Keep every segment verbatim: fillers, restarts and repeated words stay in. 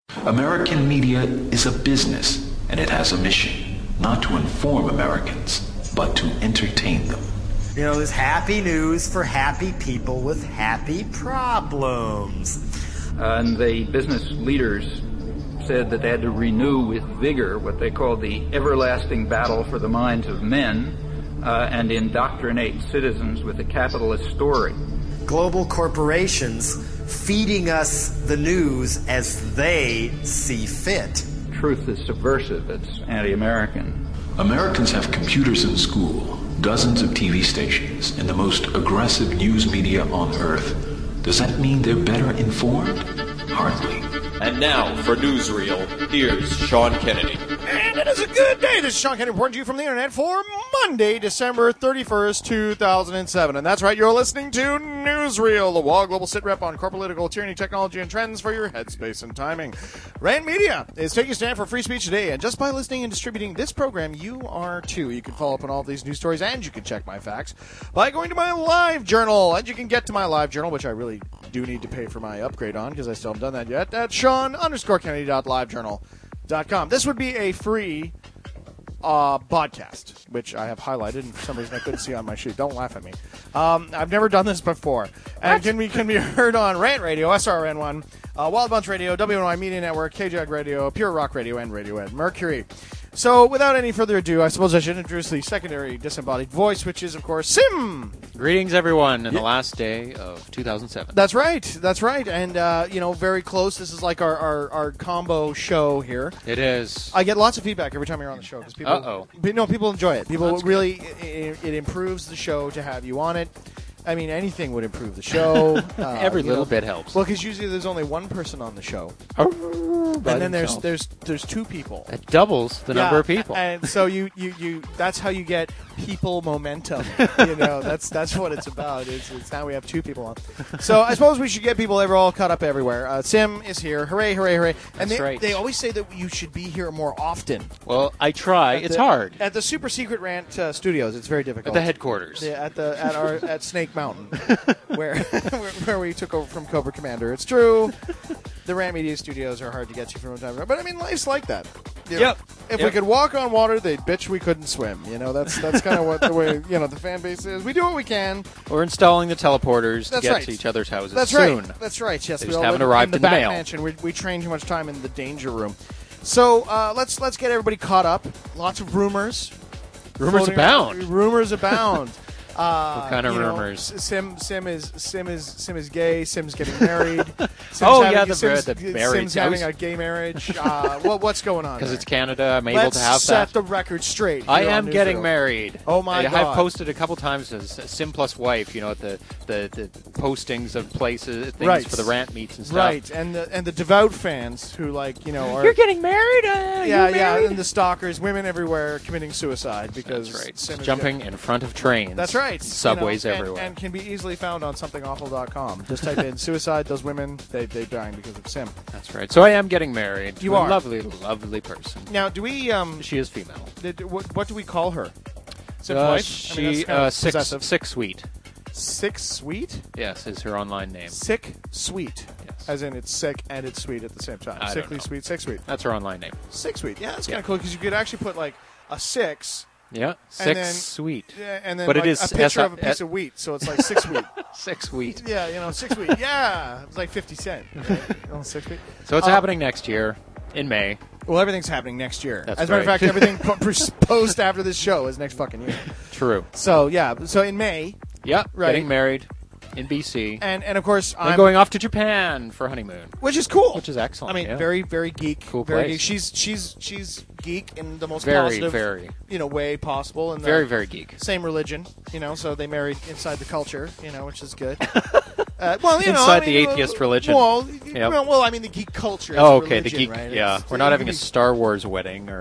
American media is a business, and it has a mission, not to inform Americans, but to entertain them. You know, there's happy news for happy people with happy problems. Uh, and the business leaders said that they had to renew with vigor what they called the everlasting battle for the minds of men uh, and indoctrinate citizens with a capitalist story. Global corporations feeding us the news as they see fit. Truth is subversive. It's anti-American. Americans have computers in school, dozens of T V stations, and the most aggressive news media on Earth. Does that mean they're better informed? Hardly. And now, for Newsreel, here's Sean Kennedy. And it is a good day. This is Sean Kennedy reporting to you from the internet for Monday, December thirty-first, two thousand seven. And that's right, you're listening to Newsreel, the Wall Global Sit Rep on core political tyranny, technology, and trends for your headspace and timing. Rand Media is taking a stand for free speech today, and just by listening and distributing this program, you are too. You can follow up on all of these news stories, and you can check my facts by going to my live journal. And you can get to my live journal, which I really do need to pay for my upgrade on, because I still haven't done that yet, at Sean underscore Kennedy dot live journal dot com. This would be a free uh, podcast, which I have highlighted, and for some reason I couldn't see on my sheet. Don't laugh at me. Um, I've never done this before. And can be, can be heard on Rant Radio, S R N one, uh, Wild Bunch Radio, W N Y Media Network, K J A G Radio, Pure Rock Radio, and Radiohead Mercury. So, without any further ado, I suppose I should introduce the secondary disembodied voice, which is, of course, Sim! Greetings, everyone, in yeah. the last day of two thousand seven. That's right, that's right. And, uh, you know, very close. This is like our, our, our combo show here. It is. I get lots of feedback every time you're on the show. Cause people, Uh-oh. But no, people enjoy it. People That's really, it, it improves the show to have you on it. I mean, anything would improve the show. Uh, Every little know. bit helps. Well, because usually there's only one person on the show. By And then there's himself. there's there's two people. It doubles the Yeah, number of people. And so you, you, you that's how you get people momentum. You know, that's that's what it's about. It's, it's now we have two people on. So I suppose we should get people ever all caught up everywhere. Uh, Sim is here. Hooray, hooray, hooray. And That's they, right. they always say that you should be here more often. Well, I try. At It's the- hard. At the Super Secret Rant uh, Studios, it's very difficult. At the headquarters. Yeah, at the at our at Snake Mountain, where, where where we took over from Cobra Commander. It's true. The Rant Media Studios are hard to get to from time to time, but I mean, life's like that. You know, Yep. If Yep. we could walk on water, they'd bitch we couldn't swim. You know, that's that's kind of what the way you know the fan base is. We do what we can. We're installing the teleporters to That's get right. to each other's houses That's soon. right. That's right. Yes, They we just all haven't live arrived in the in the Bat mail. Mansion. We, we train too much time in the danger room. So uh, let's let's get everybody caught up. Lots of rumors. Rumors floating abound. around. Rumors abound. Uh, What kind of you know, rumors? S- Sim Sim is Sim is Sim is gay. Sim's getting married. Sim's Oh, having, yeah, the- Sim's, the married Sim's having house. a gay marriage. Uh, what what's going on? Because there? it's Canada, I'm able Let's to have set that. the record straight. I here am on getting Newsreel. married. Oh, my I, God. I've posted a couple times as Sim plus wife, you know, at the, the, the postings of places, things Right. for the rant meets and stuff. Right, and the and the devout fans who like you know are You're getting married? Uh, yeah you're yeah, married? and the stalkers, women everywhere committing suicide because That's right. Sim is Jumping in front of trains. That's right. Subways You know, and- everywhere. And can be easily found on something awful dot com. Just type in suicide, those women, they, they're dying because of Sim. That's right. So I am getting married. You to are. a lovely, lovely person. Now, do we, um, She is female. did, what, what do we call her? Sim's Uh, wife? she, I mean, that's kind uh, of six, possessive. six sweet. Six sweet? Yes, is her online name. Sick sweet. Yes. As in it's sick and it's sweet at the same time. I don't Sickly know. sweet, sick sweet. That's her online name. Six sweet. Yeah, that's Yeah. kind of cool because you could actually put like a six Yeah, six And then- sweet. yeah, and then But it like is a picture S I of a piece of wheat, so it's like six wheat. Six wheat. Yeah, you know, six wheat. Yeah, it's like fifty cent. Right? You know, six wheat. So it's Um, happening next year in May. Well, everything's happening next year. That's As a matter right. of fact, everything po- post after this show is next fucking year. True. So yeah, so in May, Yeah, Right. getting married in B C. and and of course I'm I'm going off to Japan for honeymoon. which is cool, Which is excellent, I mean, yeah. very very geek, Cool very place. geek. She's she's she's geek in the most Very, positive, very. you know, way possible, and Very, very geek. same religion, you know. So they married inside the culture, you know, which is good. Uh, well, you know, Inside I the mean, atheist uh, religion. Well, Yep. well, well, I mean the geek culture. Is Oh, a okay, the religion, geek. right? Yeah, It's- we're not it having can a be- Star Wars wedding or a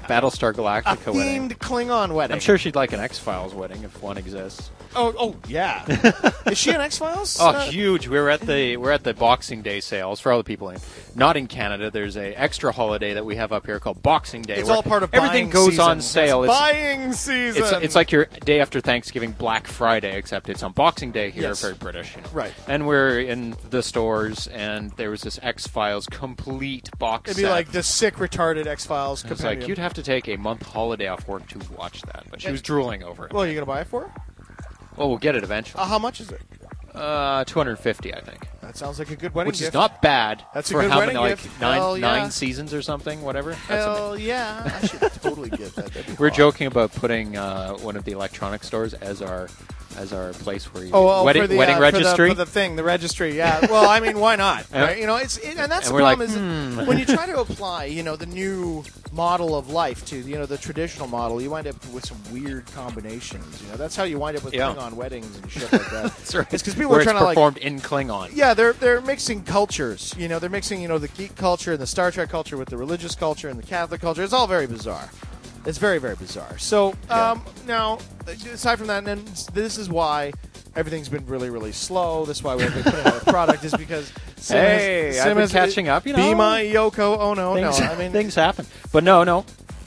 Battlestar Galactica a wedding. themed Klingon wedding. I'm sure she'd like an X-Files wedding if one exists. Oh, oh, yeah. Is she an X-Files? Oh, Uh, huge! We were at the we're at the Boxing Day sales for all the people in not in Canada. There's a extra holiday that we have up here called Boxing Day. It's where all part of everything buying goes season. on sale. It's It's, buying season. it's it's like your day after Thanksgiving, Black Friday, except it's on Boxing Day here. Yes. Very British, you know. Right. And we're in the stores, and there was this X-Files complete box. It'd be set. like the sick, retarded X-Files It's compendium. like you'd have to take a month holiday off work to watch that, but she was drooling over it. Well, you going to buy it for her? Well, we'll get it eventually. Uh, how much is it? Uh, two hundred fifty, I think. That sounds like a good wedding Which gift. is not bad. That's a for good how wedding many, like gift. nine, Hell yeah. nine seasons or something, whatever. That's Hell amazing. yeah. I should totally get that. That'd be We're hot. joking about putting uh, one of the electronic stores as our as our place where you Oh, well, wedding for the, wedding uh, registry. For the, for the thing, the registry, yeah. Well, I mean, why not? Yeah. Right? You know, it's it, and that's And the we're problem like, is hmm. when you try to apply, you know, the new model of life to, you know, the traditional model, you wind up with some weird combinations. You know, that's how you wind up with Yeah. Klingon weddings and shit like that. That's right. It's because people Where are trying it's to like. performed in Klingon. Yeah, they're they're mixing cultures. You know, they're mixing, you know, the geek culture and the Star Trek culture with the religious culture and the Catholic culture. It's all very bizarre. It's very, very bizarre. So, um, now, aside from that, and then this is why everything's been really, really slow. This is why we haven't been putting out a product, is because Sim Hey, has, I've Sim been has- catching up, you Be know. my Yoko. Oh, no, Things, no. I mean, things happen. But no, no.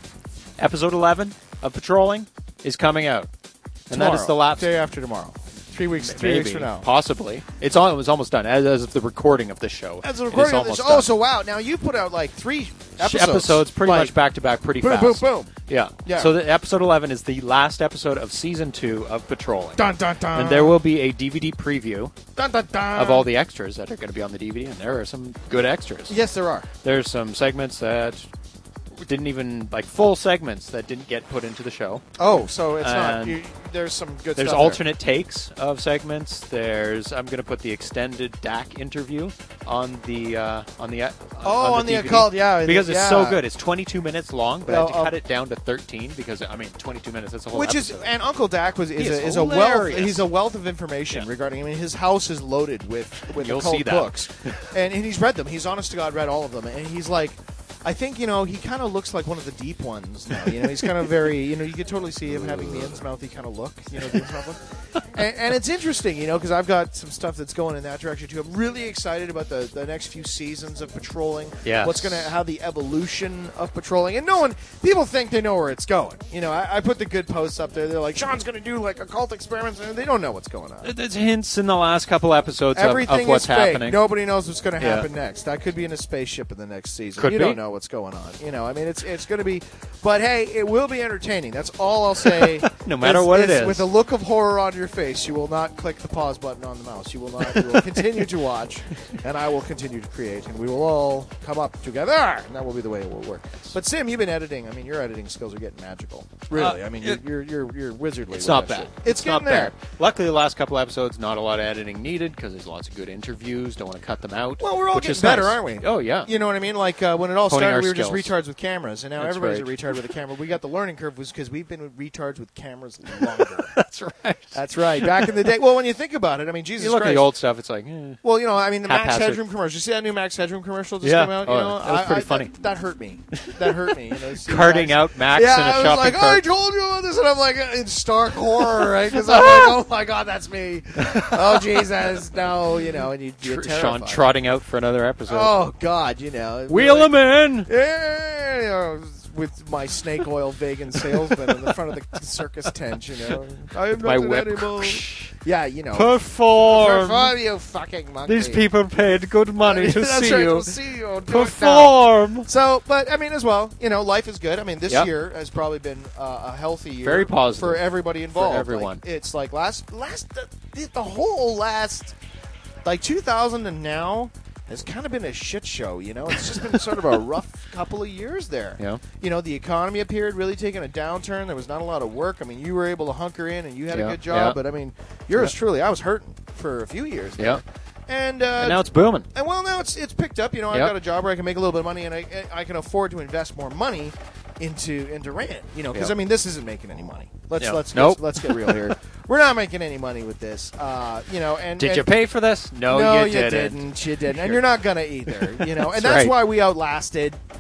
Episode eleven of Patrolling is coming out. And that is tomorrow, the last day after tomorrow. Three weeks, three maybe, weeks from now. possibly. It's all, it was almost done as, as of the recording of this show. As a It is recording of this, almost oh, done. so wow. Now, you put out like three episodes. episodes pretty like, much back to back pretty boom, fast. boom, boom. Yeah. Yeah. So the episode eleven is the last episode of season two of Patrolling. Dun, dun, dun. And there will be a D V D preview dun, dun, dun. of all the extras that are going to be on the D V D, and there are some good extras. Yes, there are. There's some segments that didn't even, like full segments that didn't get put into the show. Oh, so it's not. And You, there's some good There's stuff. alternate takes of segments. There's I'm going to put the extended D A C interview on the uh, on the uh, Oh, on the D V D, occult, yeah, because it's yeah. so good. It's twenty-two minutes long, but I had to Well, uh, cut it down to thirteen because I mean twenty-two minutes. That's a whole Which is, episode. and Uncle Dak was is, He a, is is a wealth. hilarious. He's a wealth of information Yeah. regarding. I mean, his house is loaded with with You'll occult see that. books, and, and he's read them. He's honest to God read all of them, and he's like, I think you know he kind of looks like one of the deep ones now. You know, he's kind of very. You know, you could totally see him having the Innsmouthy kind of look. You know, the Innsmouth look. And, and it's interesting, you know, because I've got some stuff that's going in that direction too. I'm really excited about the, the next few seasons of Patrolling. Yes. What's going to how the evolution of Patrolling, and no one people think they know where it's going. You know, I, I put the good posts up there. They're like, Sean's going to do like occult experiments, and they don't know what's going on. There's hints in the last couple episodes of, Everything of what's is fake. happening. Nobody knows what's going to Yeah. happen next. I could be in a spaceship in the next season. Could you be. don't know what's going on. You know, I mean, it's it's going to be, but hey, it will be entertaining. That's all I'll say. No matter what it is. With a look of horror on your face, you will not click the pause button on the mouse. You will not. You will continue to watch, and I will continue to create, and we will all come up together, and that will be the way it will work. But Sim, you've been editing. I mean, your editing skills are getting magical. Really, Uh, I mean, it- you're you're you're, you're wizardly. It's with not that bad. shit. It's, not getting there. bad. Luckily, the last couple episodes, not a lot of editing needed because there's lots of good interviews. Don't want to cut them out. Well, we're all which getting is better, nice. aren't we? Oh yeah. You know what I mean? Like uh, when it all Honing started, our we were just skills. retards with cameras, and now That's everybody's right. a retard with a camera. We got the learning curve was because we've been retards with cameras longer. That's right. That's right. Back in the day. Well, when you think about it, I mean, Jesus You look Christ. at the old stuff. It's like, eh. Well, you know, I mean, the Max Haphazard. Headroom commercial. You see that new Max Headroom commercial just Yeah. came out? You Oh, know, that was I- pretty I- funny. That, that hurt me. That hurt me. You know, see Carting Max- out Max yeah, in a I was shopping like, cart. I told you about this, and I'm like in stark horror, right? Because I'm like, oh my god, that's me. Oh Jesus, no, you know, and you, you're Tr- terrified. Sean trotting out for another episode. Oh God, you know, Wheel like, him in. yeah, you know, with my snake oil vegan salesman in the front of the circus tent, you know. I am My not an whip. animal. Yeah, you know. Perform. Perform, you fucking monkey. These people paid good money to That's see right, you. to see you. Do it now. Perform. So, but I mean, as well, you know, life is good. I mean, this Yep. year has probably been uh, a healthy year, Very positive. for everybody involved. For everyone. Like, it's like last, last, the, the whole last, like two thousand and now has kind of been a shit show. You know, it's just been sort of a rough couple of years there. Yeah. You know, the economy appeared really taking a downturn. There was not a lot of work. I mean, you were able to hunker in and you had Yeah, a good job, yeah. but I mean, yours truly, I was hurting for a few years. There. Yeah. And, uh, And now it's booming. and well, now it's it's picked up. You know, I've Yep. got a job where I can make a little bit of money, and I I can afford to invest more money into into Rand. You know, because Yep. I mean, this isn't making any money. Let's Yep. let's Nope. let's, let's get real here. We're not making any money with this. Uh, you know, and Did and, you pay for this? No, no, you didn't. didn't. You didn't, and you're not gonna either. You know, and That's that's right. why we outlasted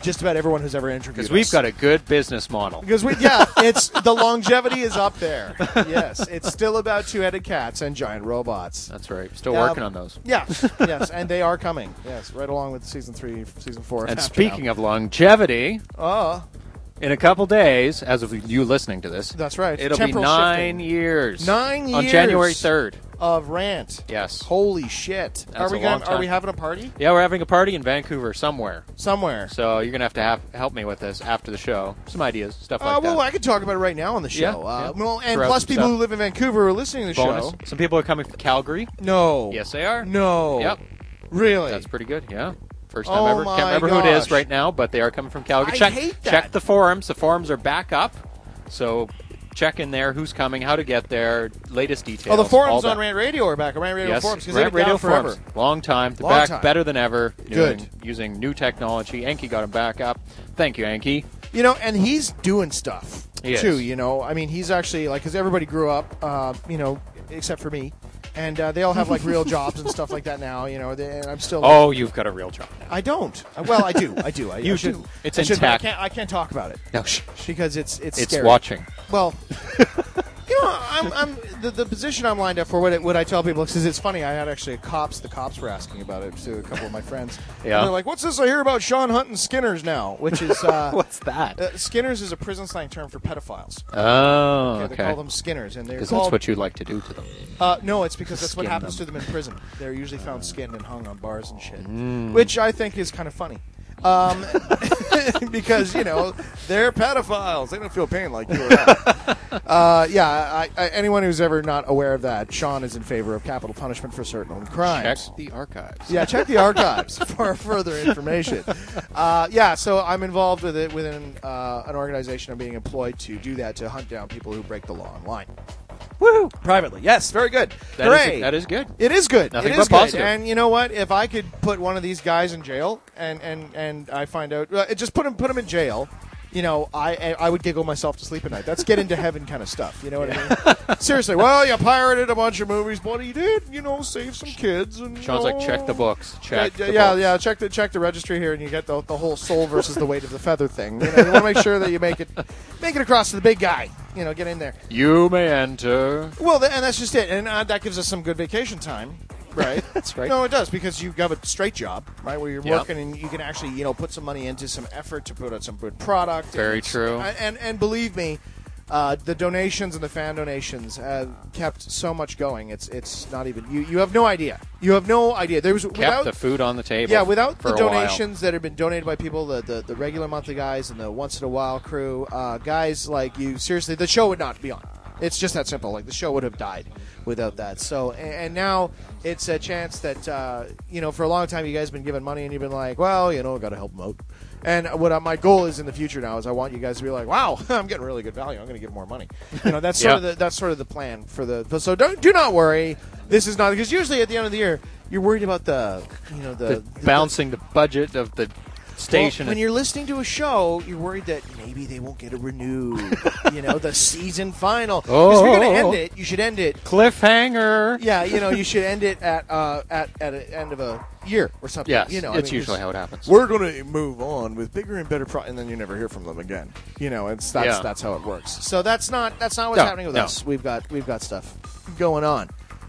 just about everyone who's ever interviewed Because us. we've got a good business model. Because we, yeah, it's the longevity is up there. Yes, it's still about two-headed cats and giant robots. That's right. Still Um, working on those. Yes, yes, and they are coming. Yes, right along with season three, season four. And after speaking now. of longevity, oh, in a couple days, as of you listening to this, that's right. it'll Temporal be nine shifting. years. Nine on years January third. of rant. Yes. Holy shit! That's are we a long gonna, Are we time. having a party Yeah, we're having a party in Vancouver somewhere. somewhere? So you're gonna have to have, help me with this after the show. Some ideas, stuff Uh, like well, that. I could talk about it right now on the show. Yeah, uh, yeah. Well, and Throw out plus some people stuff. who live in Vancouver are listening to the Bonus. show. Some people are coming from Calgary. No. Yes, they are. No. Yep. Really? That's pretty good. Yeah. First time Oh ever. my Can't remember who it is gosh. right now, but they are coming from Calgary. I check hate that. check the forums. The forums are back up. So check in there. Who's coming? How to get there? Latest details. Oh, the all forums that. on Rant Radio are back. Rant Radio Yes, forums because Rant they've been Radio down forever. forums. Long time. They're Long back time. better than ever. Good. Doing, using new technology. Anki got them back up. Thank you, Anki. You know, and he's doing stuff He is. too. You know, I mean, he's actually like because everybody grew up, uh, you know, except for me, and uh, they all have like real jobs and stuff like that now. You know, they, and I'm still. Oh, you've got a real job now. I don't. Uh, Well, I do. I do. I, You I should, do. It's I should, but I intact. can't. I can't talk about it No, shh. because it's it's It's scary. watching. Well, you know, I'm, I'm the, the position I'm lined up for. What, it, what I tell people because it's funny. I had actually a cops. The cops were asking about it to a couple of my friends. Yeah. And they're like, "What's this I hear about Sean hunting Skinners now?" Which is uh, What's that? uh, Skinners is a prison slang term for pedophiles. Oh, Okay, okay. They call them Skinners, and they're Because called. that's what you like to do to them. Uh, no, it's because that's what Skin happens them. to them in prison. They're usually found skinned and hung on bars and shit, Mm. which I think is kind of funny. Um, because you know they're pedophiles. They don't feel pain like you or I. uh, yeah, I, I, anyone who's ever not aware of that, Sean is in favor of capital punishment for certain crimes. Check the archives. Yeah, check the archives for further information. Uh, yeah, so I'm involved with it within uh, an organization. I'm being employed to do that to hunt down people who break the law online. Woo! Privately, yes, very good. That is- Hooray! that is good. It is good. Nothing it but is good. positive. And you know what? If I could put one of these guys in jail, and and and I find out, uh, just put him put him in jail. You know, I I would giggle myself to sleep at night. That's get into heaven kind of stuff. You know what I mean? Seriously. Well, you pirated a bunch of movies, but he did, you know, save some kids. And Sean's you like, know, check the books. Check yeah, the yeah, books. yeah. Check the check the registry here, and you get the the whole soul versus the weight of the feather thing. You know, you want to make sure that you make it make it across to the big guy. You know, get in there. You may enter. Well, th- and that's just it, and uh, that gives us some good vacation time, right? That's right. No, it does because you have a straight job, right, where you're Yep. working and you can actually, you know, put some money into some effort to put out some good product. Very and it's- true. And, and and believe me, uh, the donations and the fan donations have kept so much going. It's it's not even you. You have no idea. You have no idea. There was Kept without the food on the table. yeah, without for the a while. donations that have been donated by people, the, the, the regular monthly guys and the once in a while crew, uh, guys like you, seriously, the show would not be on. It's just that simple. Like the show would have died without that. So, and, and now it's a chance that uh, you know, for a long time, you guys have been giving money, and you've been like, well, you know, got to help them out. And what uh, my goal is in the future now is I want you guys to be like, wow, I'm getting really good value. I'm going to give more money. You know, that's sort Yeah. of the that's sort of the plan for the. So don't do not worry. This is not because usually at the end of the year you're worried about the you know the, The balancing the budget of the station. well, when you're listening to a show, you're worried that maybe they won't get it renewed. You know, the season final. 'Cause Oh, if you're going oh, to oh. end it, you should end it. cliffhanger. Yeah, you know, you should end it at uh, at at the end of a year or something. Yes, you know, I it's mean, usually just- how it happens. We're going to move on with bigger and better, pro- and then you never hear from them again. You know, it's that's Yeah. that's how it works. So that's not that's not what's No, happening with no. us. We've got we've got stuff going on.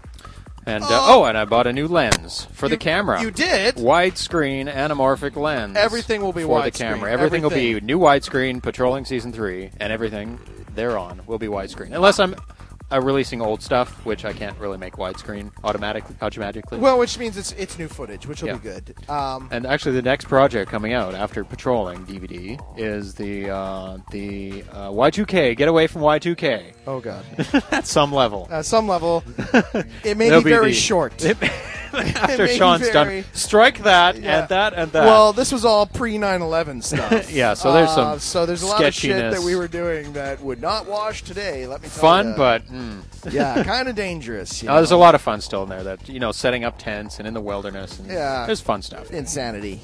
And uh, Oh. oh, and I bought a new lens for the You- camera. you did? Widescreen anamorphic lens. Everything will be for the widescreen. camera. Everything, will Everything. be new widescreen. Patrolling season three, and everything thereon will be widescreen. Unless I'm uh, releasing old stuff, which I can't really make widescreen automatically. Automatically. Well, which means it's it's new footage, which will Yeah. be good. Um, And actually, the next project coming out after Patrolling D V D is the uh, the uh, Y two K. Get away from Y two K oh God. at some level. At some level, it may It'll be very the- short. it- after may be Sean's very- done, strike that Yeah. and that and that. Well, this was all pre nine eleven stuff. Yeah, so there's some Uh, so there's a lot of shit sketchiness. that we were doing that would not wash today. Let me tell fun, you. but mm. yeah, kind of dangerous. You Uh, there's a know? lot of fun still in there. That you know, setting up tents and in the wilderness. And Yeah. there's fun stuff. Insanity,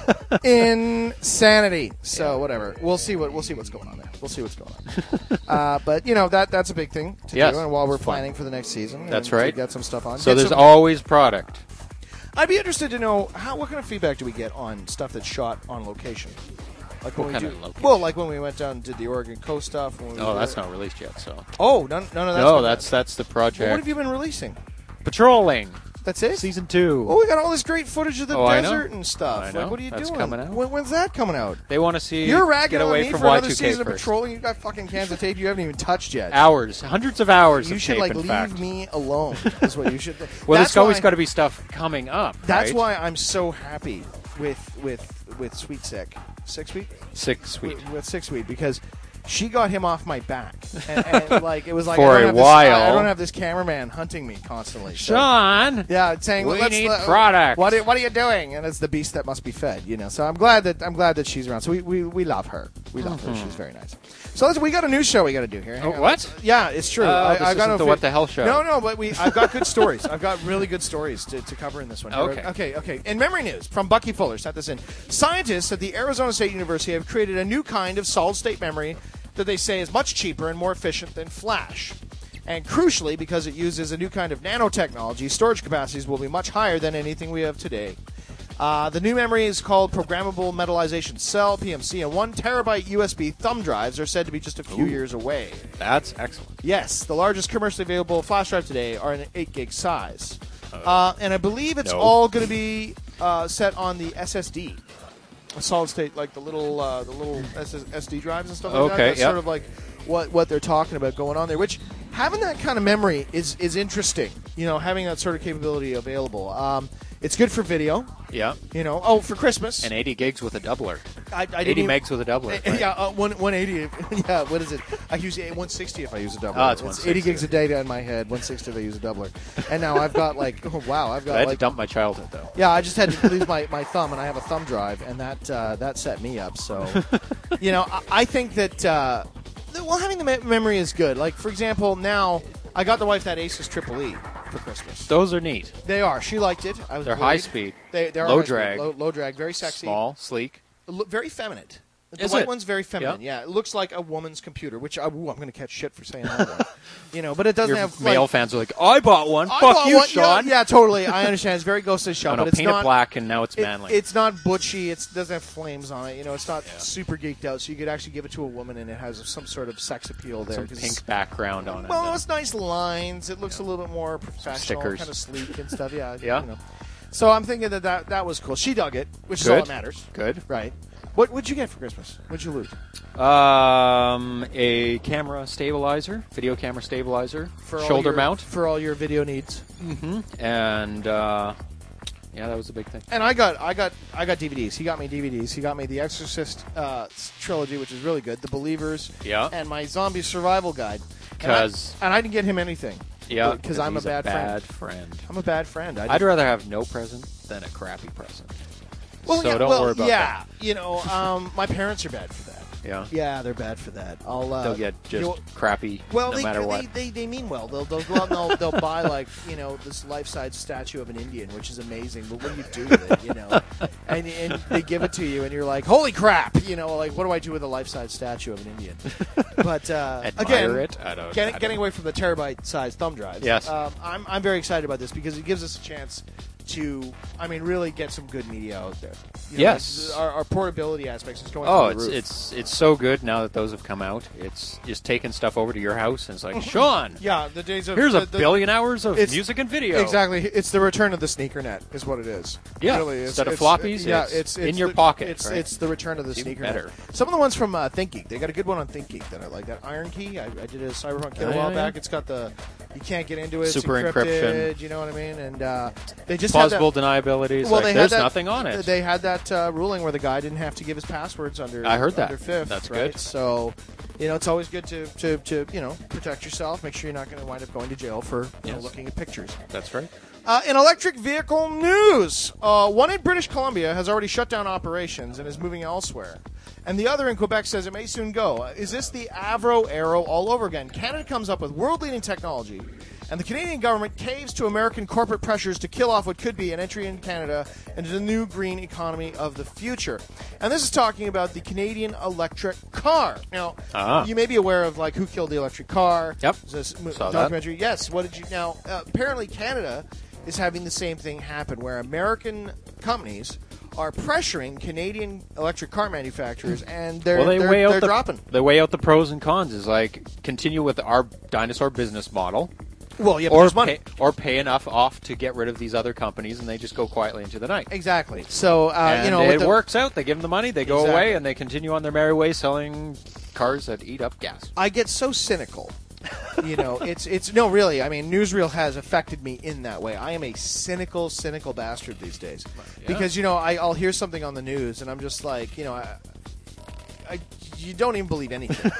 insanity. So whatever, we'll see what we'll see what's going on there. We'll see what's going on. uh, but you know that that's a big thing to Yes, do, and while we're it's fun. planning for the next season, That's and to right. Get some stuff on. So Get there's some- always product. I'd be interested to know how what kind of feedback do we get on stuff that's shot on location. Like What when kind we of do, location? well, like when we went down and did the Oregon Coast stuff. When we Oh, were- that's not released yet. So Oh, none, none of that's. no, been that's done. that's the Well, project. what have you been releasing? Patrolling That's it. season two. Oh, we got all this great footage of the Oh, I know. desert and stuff. I know. Like, what are you That's doing? coming out. When, when's that coming out? They want to see You're ragging get on away me from for Y another two K season of first. patrolling. You've got fucking cans of tape you haven't even touched yet. Hours, hundreds of hours. You of should tape, like in leave fact. me alone. Is what you should. Well, That's there's always why- got to be stuff coming up. That's right? why I'm so happy with with with Sweet Sick, Six Week, Six sweet. with, with Six Week because she got him off my back, and, and like it was like For I don't a have this, while. I don't have this cameraman hunting me constantly. so- Sean. Yeah, it's saying We well, let's, need let- product. What are, what are you doing? And it's the beast that must be fed, you know. So I'm glad that I'm glad that she's around. So we, we, we love her. We love her. She's very nice. So let's, we got a new show we got to do here. Hang Oh, on. what? Yeah, it's true. Oh, I, this I got isn't the What the Hell show. No, no, but we I've got good stories. I've got really good stories to, to cover in this one. Okay. okay, okay. In memory news from Bucky Fuller, set this in. Scientists at the Arizona State University have created a new kind of solid-state memory that they say is much cheaper and more efficient than flash. And crucially, because it uses a new kind of nanotechnology, storage capacities will be much higher than anything we have today. Uh, the new memory is called Programmable Metallization Cell, P M C, and one terabyte U S B thumb drives are said to be just a few Ooh. years away. That's excellent. Yes, the largest commercially available flash drive today are an eight gig size. Uh, and I believe it's no. all going to be uh, set on the S S D. A solid state, like the little uh, the little S S D drives and stuff like that. Okay, That's yep. sort of like what what they're talking about going on there. Which having that kind of memory is is interesting. You know, having that sort of capability available. Um, it's good for video. Yeah. You know, oh, for Christmas. And eighty gigs with a doubler. I, I didn't eighty even- megs with a doubler. Uh, right? Yeah, uh, one one eighty. Yeah, what is it? I use one sixty if I use a doubler. Oh, it's eighty one sixty. gigs of data in my head. one sixty if I use a doubler. And now I've got like, oh wow, I've I got had like. to dump my childhood though. Yeah, I just had to lose my, my thumb, and I have a thumb drive, and that uh, that set me up. So, you know, I, I think that uh, that, well, having the me- memory is good. Like for example, now I got the wife that Asus Triple E for Christmas. Those are neat. They are. She liked it. I was They're worried. high speed. They they're Low high speed. drag. Low, low drag, very sexy. Small, sleek. Look, very feminine. The Is white it? one's very feminine. Yeah. Yeah, it looks like a woman's computer, which I, ooh, I'm going to catch shit for saying that one. You know, but it doesn't Your have male like, fans are like, I bought one. I Fuck bought you, one. Sean. Yeah, yeah, totally. I understand. It's very Ghost of the Shell, Oh, no, but it's paint not it black, and now it's it- manly. it's not butchy. It doesn't have flames on it. You know, it's not super geeked out. So you could actually give it to a woman, and it has some sort of sex appeal there. some 'cause pink it's- background on it. Well, Yeah. it's nice lines. It looks a little bit more professional, stickers. kind of sleek and stuff. Yeah, Yeah. You know. So I'm thinking that, that that was cool. She dug it, which is all Good. that matters. Good. Right. What would you get for Christmas? What'd you lose? Um, a camera stabilizer, video camera stabilizer, For all shoulder your- mount, for all your video needs. and uh, yeah, that was a big thing. And I got, I got, I got D V Ds. He got me D V Ds. He got me the Exorcist uh, trilogy, which is really good. The Believers. Yeah. And my zombie survival guide. And I- 'Cause- and I didn't get him anything. Yeah, because I'm a he's bad, bad friend. friend. I'm a bad friend. I I'd rather have no present than a crappy present. well, so yeah, don't well, worry about yeah, you know, um, my parents are bad for that. that. Yeah, Yeah, they're bad for that. I'll. Uh, they'll get just you'll- crappy Well, no they, matter they, what. They, they mean well. They'll, they'll go out and they'll, they'll buy, like, you know, this life-size statue of an Indian, which is amazing. But what do you do with it, you know? And, and they give it to you, and you're like, holy crap! You know, like, what do I do with a life-size statue of an Indian? But, uh, Admire again, it? I don't- getting, I don't- getting away from the terabyte-sized thumb drives, Yes. um, I'm, I'm very excited about this because it gives us a chance to, I mean, really get some good media out there. You know, Yes. like, our, our portability aspects is going Oh, through the it's roof. it's it's so good now that those have come out. It's just taking stuff over to your house and it's like, Sean, Yeah, the days of here's the, a the, billion hours of it's- music and video. Exactly, it's the return of the sneaker net, is what it is. Yeah, really, it's, instead of it's- floppies, yeah, it's it's, in it's your the- pocket, It's right? it's the return of the Even sneaker better. net. Some of the ones from uh, ThinkGeek, they got a good one on ThinkGeek that I like. That Iron Key, I, I did a Cyberpunk kit Oh, a while yeah, back. yeah. It's got the you can't get into it. It's Super encrypted, encryption. You know what I mean? And uh, they just Plausible had deniability. that, well, Like, they there's had that, nothing on it. They had that uh, ruling where the guy didn't have to give his passwords under. I heard that. Under fifth, That's right? good. So, you know, it's always good to, to, to you know protect yourself. Make sure you're not going to wind up going to jail for you know, Yes. looking at pictures. That's right. Uh, in electric vehicle news, uh, one in British Columbia has already shut down operations and is moving elsewhere. And the other in Quebec says it may soon go. Uh, is this the Avro Aero all over again? Canada comes up with world-leading technology, and the Canadian government caves to American corporate pressures to kill off what could be an entry in Canada into the new green economy of the future. And this is talking about the Canadian electric car. Now, Ah. you may be aware of like Who Killed the Electric Car. Yep. This mo- Saw that. documentary. Yes. What did you now? Uh, apparently, Canada is having the same thing happen, where American companies are pressuring Canadian electric car manufacturers, and they're well, they they're, weigh out they're the, dropping. They weigh out the pros and cons. Is like continue with our dinosaur business model. Well, yeah, or there's money. pay, or pay enough off to get rid of these other companies, and they just go quietly into the night. Exactly. So uh, and you know, it with the, works out. They give them the money, they go Exactly. away, and they continue on their merry way selling cars that eat up gas. I get so cynical. you know, it's it's no, really. I mean, newsreel has affected me in that way. I am a cynical, cynical bastard these days Yeah. because you know I, I'll hear something on the news, and I'm just like, you know, I, I you don't even believe anything.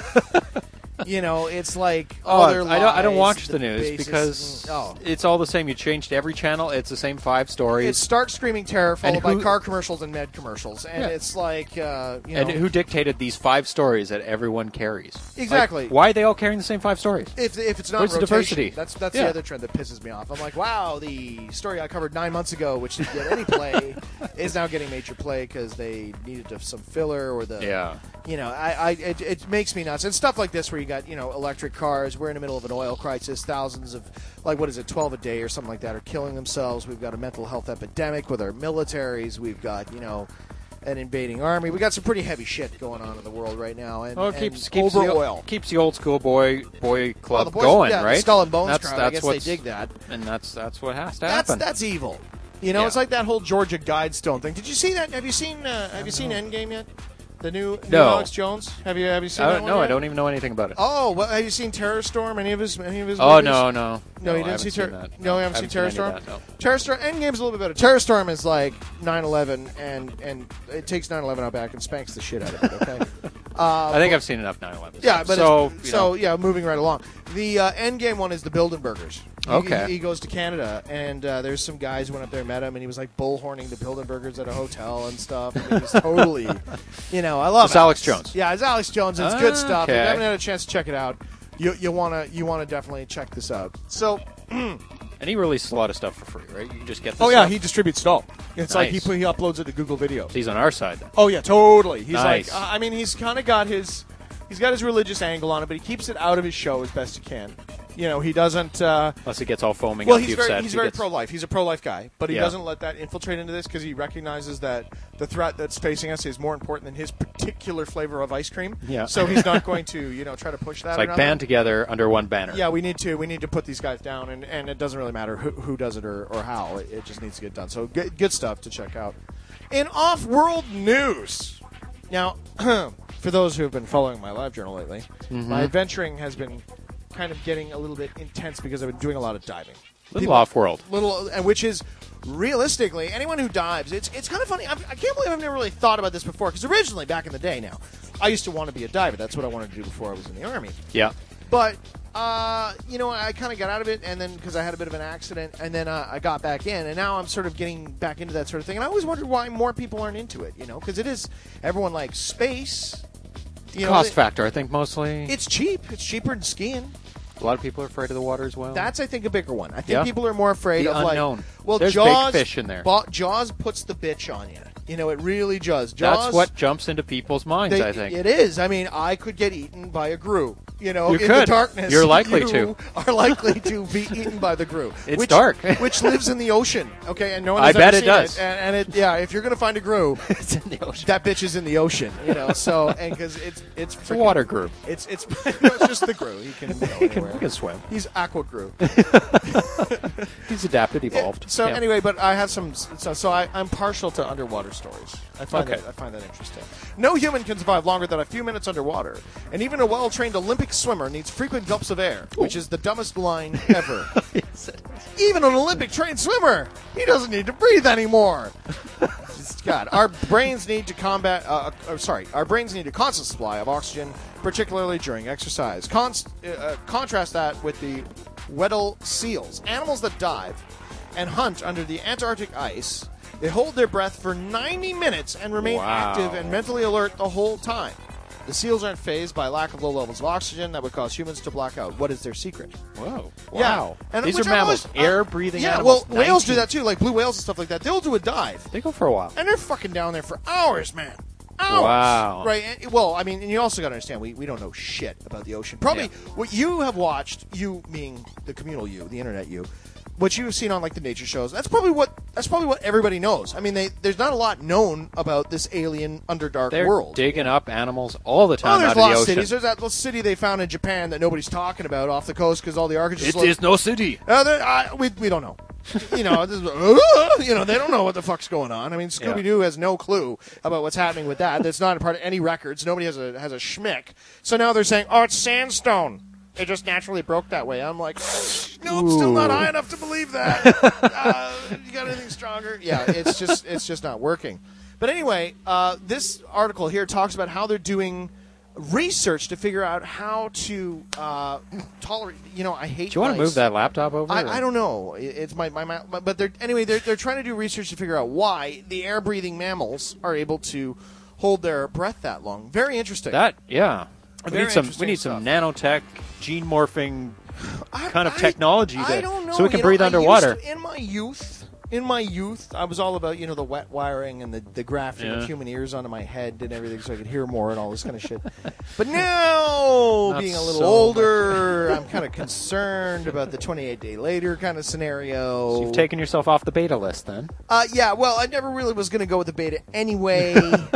You know, it's like Oh, other I don't. I don't lies, watch the the news basis- because oh. it's all the same. You change to every channel; it's the same five stories. It's Stark Screaming Terror followed And by who- car commercials and med commercials, and Yeah. it's like uh, you know, and who dictated these five stories that everyone carries? Exactly. Like, why are they all carrying the same five stories? if if it's not Where's the rotation, diversity? that's that's Yeah. the other trend that pisses me off. I'm like, wow, the story I covered nine months ago, which didn't get any play, is now getting major play because they needed to, some filler or the Yeah. You know, I, I it, it makes me nuts. And stuff like this where you got, you know, electric cars. We're in the middle of an oil crisis. Thousands of, like, what is it, twelve a day or something like that are killing themselves. We've got a mental health epidemic with our militaries. We've got, you know, an invading army. We got some pretty heavy shit going on in the world right now. And, Well, it and keeps keeps over the, oil. keeps the old school boy boy Well, club the boys, going, yeah, the right? Skull and Bones that's, crowd. That's I guess what's- they dig that. and that's that's what has to That's happen. that's evil. You know, Yeah. it's like that whole Georgia Guidestone thing. Did you see that? Have you seen uh, Have you seen Endgame yet? The new, new No. Alex Jones. Have you Have you seen I that don't one know. yet? I don't even know anything about it. Oh, well, have you seen Terror Storm? Any of his Any of his? Oh, movies? no, no, No, you I didn't see haven't Terror. seen that. No, you haven't I seen Terror any Storm. of that, no. Terror Storm. Endgame's a little bit better. Terror Storm is like nine eleven, and and it takes nine eleven out back and spanks the shit out of it. Okay. uh, I think I've seen enough nine eleven. Yeah, but so it's, you so know, yeah, moving right along. The uh, Endgame one is the Bilderbergers. He, Okay. He, he goes to Canada, and uh, there's some guys who went up there and met him, and he was like bullhorning the Bilderbergers at a hotel and stuff. And it was totally, you know, I love It's Alex Jones. Yeah, it's Alex Jones. It's good stuff. If you Okay. haven't had a chance to check it out, you you wanna you wanna definitely check this out. So. and he releases a lot of stuff for free, right? You can just get. This Oh yeah, stuff. he distributes it all. It's like he Nice. put, he uploads it to Google Videos. He's on our side. Then. Oh yeah, totally. He's Nice. like, uh, I mean, he's kind of got his, he's got his religious angle on it, but he keeps it out of his show as best he can. You know, he doesn't. Uh, Unless it gets all foaming well, up, he's you've very said. he's He very gets- pro-life. He's a pro-life guy, but he Yeah. doesn't let that infiltrate into this because he recognizes that the threat that's facing us is more important than his particular flavor of ice cream. Yeah. So he's not going to, you know, try to push that. It's or like nothing. band together under one banner. Yeah, we need to we need to put these guys down, and, and it doesn't really matter who, who does it or, or how. It, it just needs to get done. So good, good stuff to check out. In off-world news, now for those who have been following my live journal lately, Mm-hmm. my adventuring has been kind of getting a little bit intense because I've been doing a lot of diving. Little People- off-world. little, and which is realistically anyone who dives. It's it's kind of funny. I'm, I can't believe I've never really thought about this before. Because originally, back in the day, now I used to want to be a diver. That's what I wanted to do before I was in the army. Yeah. But, uh, you know, I kind of got out of it, and then because I had a bit of an accident, and then uh, I got back in, and now I'm sort of getting back into that sort of thing. And I always wondered why more people aren't into it, you know, because it is, everyone likes space. You know, Cost it- factor, I think mostly. It's cheap. It's cheaper than skiing. A lot of people are afraid of the water as well. That's, I think, a bigger one. I think Yeah. people are more afraid The of, unknown. like, well, There's big Jaws, fish in there. Ba- Jaws puts the bitch on you. You know, it really does. Jaws, That's what jumps into people's minds, They- I think. It is. I mean, I could get eaten by a grue. You know, You in the could. darkness. You're likely you to. Are likely to be eaten by the grue. It's which, dark. which lives in the ocean. Okay, and no one I has bet ever it seen does. It. And, and it, yeah, if you're gonna find a grue, It's in the ocean. that bitch is in the ocean. You know, so and because it's it's It's a freaking- water group. It's it's, no, it's just the grue. He can go He can, anywhere. he can swim. He's aqua grue. He's adapted, evolved. So Yeah. anyway, but I have some. So, so I, I'm partial to underwater stories. I find Okay. that I find that interesting. No human can survive longer than a few minutes underwater, and even a well-trained Olympic swimmer needs frequent gulps of air, which is the dumbest line ever. Even an Olympic-trained swimmer, he doesn't need to breathe anymore. God, our brains need to combat. Uh, uh, sorry, our brains need a constant supply of oxygen, particularly during exercise. Const, uh, contrast that with the Weddell seals, animals that dive and hunt under the Antarctic ice. They hold their breath for ninety minutes and remain Wow. active and mentally alert the whole time. The seals aren't phased by lack of low levels of oxygen that would cause humans to black out. What is their secret? Whoa. Yeah. Wow. And These which are I've mammals. always- uh, Air-breathing yeah, animals. well, whales do nineteen. that too, like blue whales and stuff like that. They'll do a dive. They go for a while. And they're fucking down there for hours, man. Hours. Wow. Right. And, well, I mean, and you also got to understand, we, we don't know shit about the ocean. Probably Yeah. what you have watched, you being the communal you, the internet you, what you've seen on like the nature shows, that's probably what that's probably what everybody knows. I mean, they, there's not a lot known about this alien Underdark They're world. digging up animals all the time Oh, there's out a of lot the of ocean. cities. There's that little city they found in Japan that nobody's talking about off the coast because all the archaeologists. It is no city. Uh, they- I- we we don't know. you know, this is, uh, you know, they don't know what the fuck's going on. I mean, Scooby Doo has no clue about what's happening with that. That's not a part of any records. Nobody has a has a schmick. So now they're saying, oh, it's sandstone. It just naturally broke that way. I'm like, no, I'm still not high enough to believe that. uh, you got anything stronger? Yeah, it's just it's just not working. But anyway, uh, this article here talks about how they're doing research to figure out how to uh, tolerate. You know, I hate. Do you want to mice. move that laptop over? I, or- I don't know. It- It's my my, my but they're anyway. They're they're trying to do research to figure out why the air breathing mammals are able to hold their breath that long. Very interesting. That yeah. We Very need some. We interesting need some stuff. nanotech, gene morphing I- kind of I- technology I that- don't know. so we can You know, breathe I underwater. used to- in my youth, in my youth, I was all about you know the wet wiring and the, the grafting Yeah. of human ears onto my head and everything, so I could hear more and all this kind of shit. But now, Not being a little so older, I'm kind of concerned about the twenty-eight day later kind of scenario. So you've taken yourself off the beta list then. Uh, yeah, well, I never really was going to go with the beta anyway,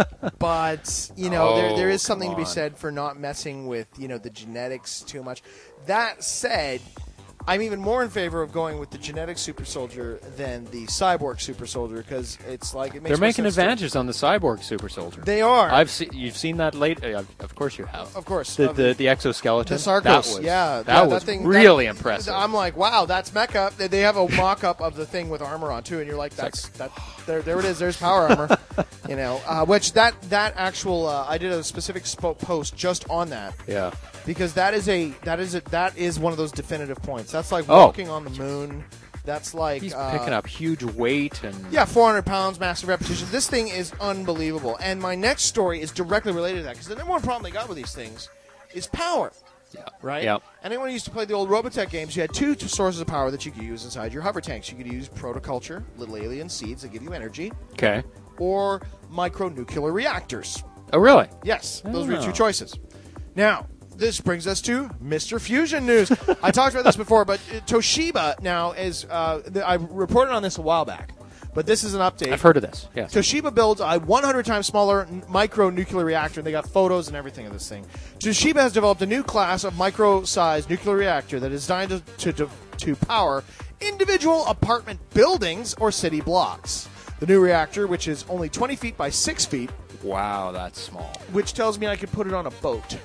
but you know, there there Oh, is something to come be on. said for not messing with you know the genetics too much. That said, I'm even more in favor of going with the genetic super soldier than the cyborg super soldier because it's like it makes They're more making sense to- advances on the cyborg super soldier. They are. I've seen. You've seen that late. Uh, of course you have. Of course. The Of- the, the exoskeleton. The Sarkos, That was, yeah, That yeah, was that thing, really that- impressive. I'm like, wow, that's mecha. They- They have a mock-up of the thing with armor on too, and you're like, that's that. There, there it is. There's power armor. you know, uh, which that that actual uh, I did a specific spo- post just on that yeah. because that is a that is a, that is one of those definitive points. That's like Oh. walking on the moon. That's like He's uh, picking up huge weight and Yeah, four hundred pounds, massive repetition. This thing is unbelievable. And my next story is directly related to that because the number one problem they got with these things is power. Yeah. Right? Yeah. Anyone who used to play the old Robotech games, you had two t- sources of power that you could use inside your hover tanks. You could use protoculture, little alien seeds that give you energy, Okay. or micronuclear reactors. Oh really? Yes, those were your Oh. two choices. Now, this brings us to Mister Fusion news. I talked about this before, but uh, Toshiba now is, uh, th- I reported on this a while back, but this is an update. I've heard of this. Yes. Toshiba builds a one hundred times smaller n- micro-nuclear reactor, and they got photos and everything of this thing. Toshiba has developed a new class of micro-sized nuclear reactor that is designed to, to, to, to power individual apartment buildings or city blocks. The new reactor, which is only twenty feet by six feet, Wow, that's small. which tells me I could put it on a boat.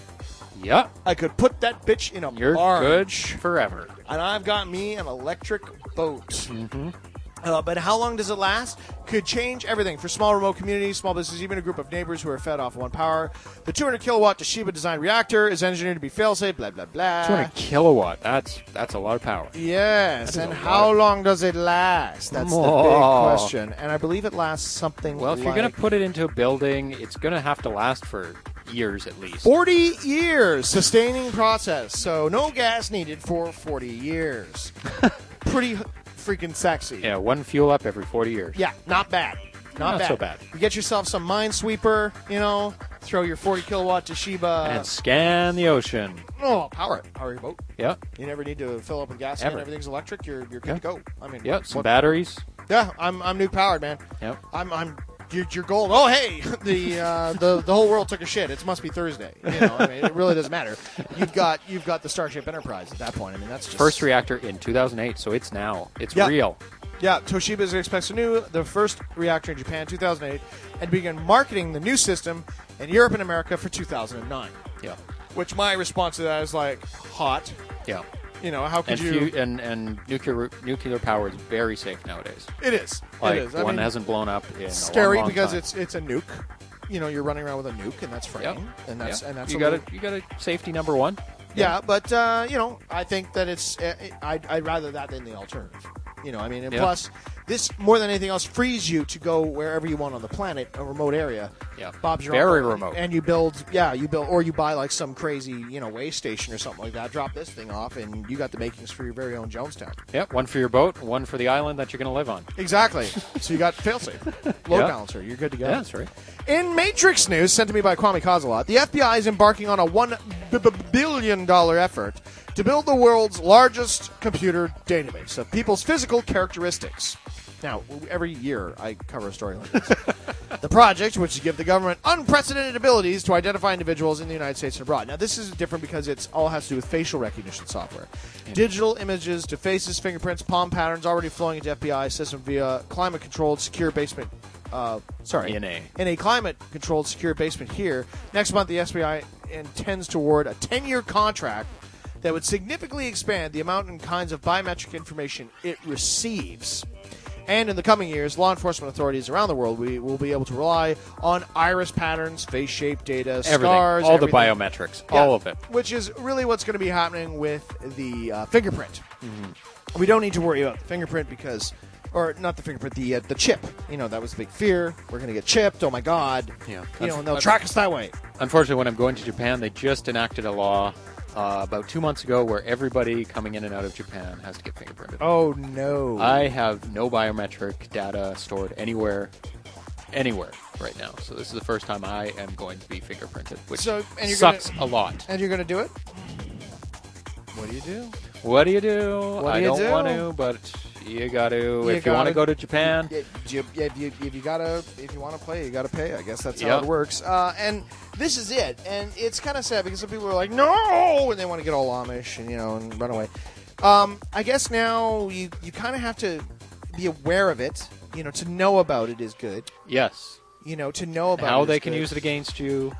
Yeah. I could put that bitch in a You're barge. good forever. And I've got me an electric boat. Mm-hmm. Uh, but how long does it last? Could change everything for small remote communities, small businesses, even a group of neighbors who are fed off one power. The two hundred kilowatt Toshiba designed reactor is engineered to be fail-safe, blah, blah, blah. two hundred kilowatt. That's that's a lot of power. Yes, and a how lot. long does it last? That's the big Oh. question. And I believe it lasts something Well, if like you're going to put it into a building, it's going to have to last for years at least. forty years, sustaining process. So no gas needed for forty years. Pretty freaking sexy. Yeah, one fuel up every forty years. Yeah, not bad. Not, Not bad. so bad. You get yourself some Minesweeper, you know, throw your forty kilowatt Toshiba. And scan the ocean. oh, power it. Power your boat. Yeah. You never need to fill up with gas Ever. and everything's electric. You're you're good Yeah. to go. I mean, Yeah, what- some what- batteries. Yeah, I'm I'm nuke powered, man. Yep. I'm I'm you're, you're gold. Oh, hey, the uh, the the whole world took a shit. It must be Thursday. You know, I mean, it really doesn't matter. You've got you've got the Starship Enterprise at that point. I mean, that's just First reactor in two thousand eight, so it's now. It's Yeah. real. Yeah, Toshiba is expects to new the first reactor in Japan, two thousand eight, and begin marketing the new system in Europe and America for two thousand nine. Yeah. Which my response to that is like hot. Yeah. You know, how could And, you? fu- and and nuclear nuclear power is very safe nowadays. It is. Like it is. I one mean, hasn't blown up in scary a long, long because time. it's it's a nuke. You know, you're running around with a nuke, and that's Yep. frightening. And that's Yep. and that's you a got little- to you got to safety number one. Yeah, but uh, you know, I think that it's. Uh, I'd, I'd rather that than the alternative. You know, I mean, and Yeah. plus, this more than anything else frees you to go wherever you want on the planet, a remote area. Yeah. Bob's your Very uncle. remote. And you build, yeah, you build, or you buy like some crazy, you know, way station or something like that. Drop this thing off, and you got the makings for your very own Jonestown. Yep. One for your boat, one for the island that you're going to live on. Exactly. So you got failsafe, load Yeah. balancer. You're good to go. Yeah, that's right. In Matrix news sent to me by Kwame Kozalot, the F B I is embarking on a one billion dollar effort to build the world's largest computer database of people's physical characteristics. Now, every year I cover a story like this. The project, which would give the government unprecedented abilities to identify individuals in the United States and abroad. Now, this is different because it's all has to do with facial recognition software. Yeah. Digital images to faces, fingerprints, palm patterns already flowing into F B I system via climate-controlled secure basement. Uh, sorry, in a in a climate-controlled secure basement here. Next month, the F B I intends to award a ten-year contract that would significantly expand the amount and kinds of biometric information it receives. And in the coming years, law enforcement authorities around the world we will be able to rely on iris patterns, face shape data, everything. scars, all everything. the biometrics, Yeah, all of it. Which is really what's going to be happening with the uh, fingerprint. Mm-hmm. We don't need to worry about the fingerprint because, or not the fingerprint, the uh, the chip. You know, that was the big fear. We're going to get chipped. Oh my God. Yeah. You know, and they'll track us that way. Unfortunately, when I'm going to Japan, they just enacted a law uh, about two months ago where everybody coming in and out of Japan has to get fingerprinted. Oh no. I have no biometric data stored anywhere, anywhere right now. So this is the first time I am going to be fingerprinted, which So- and you're sucks gonna- a lot. And you're going to do it? What do you do? What do you do? What do I you don't do? want to, but you got to. You If you want gotta- to go to Japan, You, you, you, if you, if you gotta, if you want to play, you gotta pay. I guess that's how Yep. it works. Uh, and this is it. And it's kind of sad because some people are like, no, and they want to get all Amish and you know and run away. Um, I guess now you you kind of have to be aware of it. You know, to know about it is good. yes. You know, to know about How it they is can good. use it against you.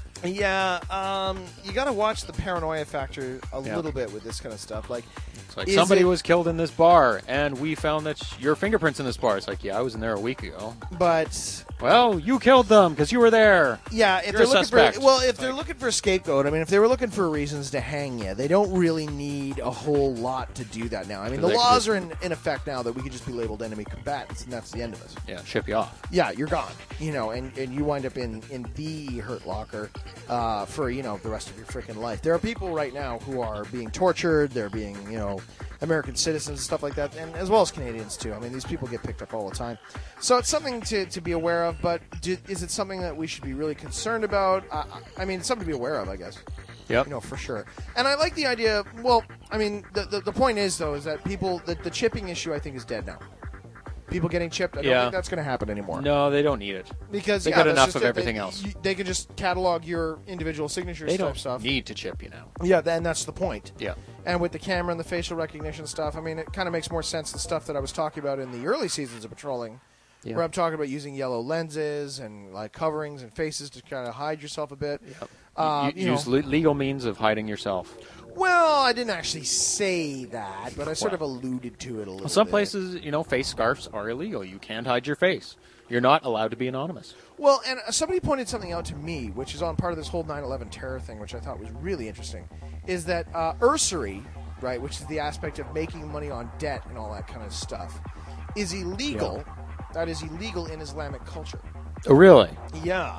Yeah, um, you got to watch the paranoia factor a Yeah. little bit with this kind of stuff. Like, It's like Is somebody it- was killed in this bar, and we found that sh- your fingerprints in this bar. It's like, yeah, I was in there a week ago. but Well, you killed them because you were there. yeah, if You're they're a looking suspect. for well, if they're Like- looking for a scapegoat, I mean, if they were looking for reasons to hang you, they don't really need a whole lot to do that now. I mean, the They could laws just- are in, in effect now that we could just be labeled enemy combatants, and that's the end of it. Yeah, ship you off. Yeah, you're gone. You know, and, and you wind up in, in the hurt locker uh, for, you know, the rest of your freaking life. There are people right now who are being tortured. They're being, you know, American citizens and stuff like that, and as well as Canadians, too. I mean, these people get picked up all the time. So it's something to, to be aware of, but do, is it something that we should be really concerned about? I, I mean, it's something to be aware of, I guess. Yep. You know, for sure. And I like the idea, well, I mean, the, the, the point is, though, is that people, the, the chipping issue, I think, is dead now. People getting chipped, I don't Yeah. think that's going to happen anymore. No, they don't need it. Because They yeah, got that's enough just of it. everything they, else. you- they can just catalog your individual signatures They type don't stuff. need to chip you now. Yeah, and that's the point. Yeah. And with the camera and the facial recognition stuff, I mean, it kind of makes more sense the stuff that I was talking about in the early seasons of patrolling, Yeah. where I'm talking about using yellow lenses and like coverings and faces to kind of hide yourself a bit. Yep. Uh, you, you use know. le- legal means of hiding yourself. Well, I didn't actually say that, but I sort Well. of alluded to it a little. Some bit. places, you know, face scarves are illegal. You can't hide your face. You're not allowed to be anonymous. Well, and somebody pointed something out to me, which is on part of this whole nine eleven terror thing, which I thought was really interesting, is that uh, usury, right, which is the aspect of making money on debt and all that kind of stuff, is illegal. That is illegal in Islamic culture. Oh, really? Yeah.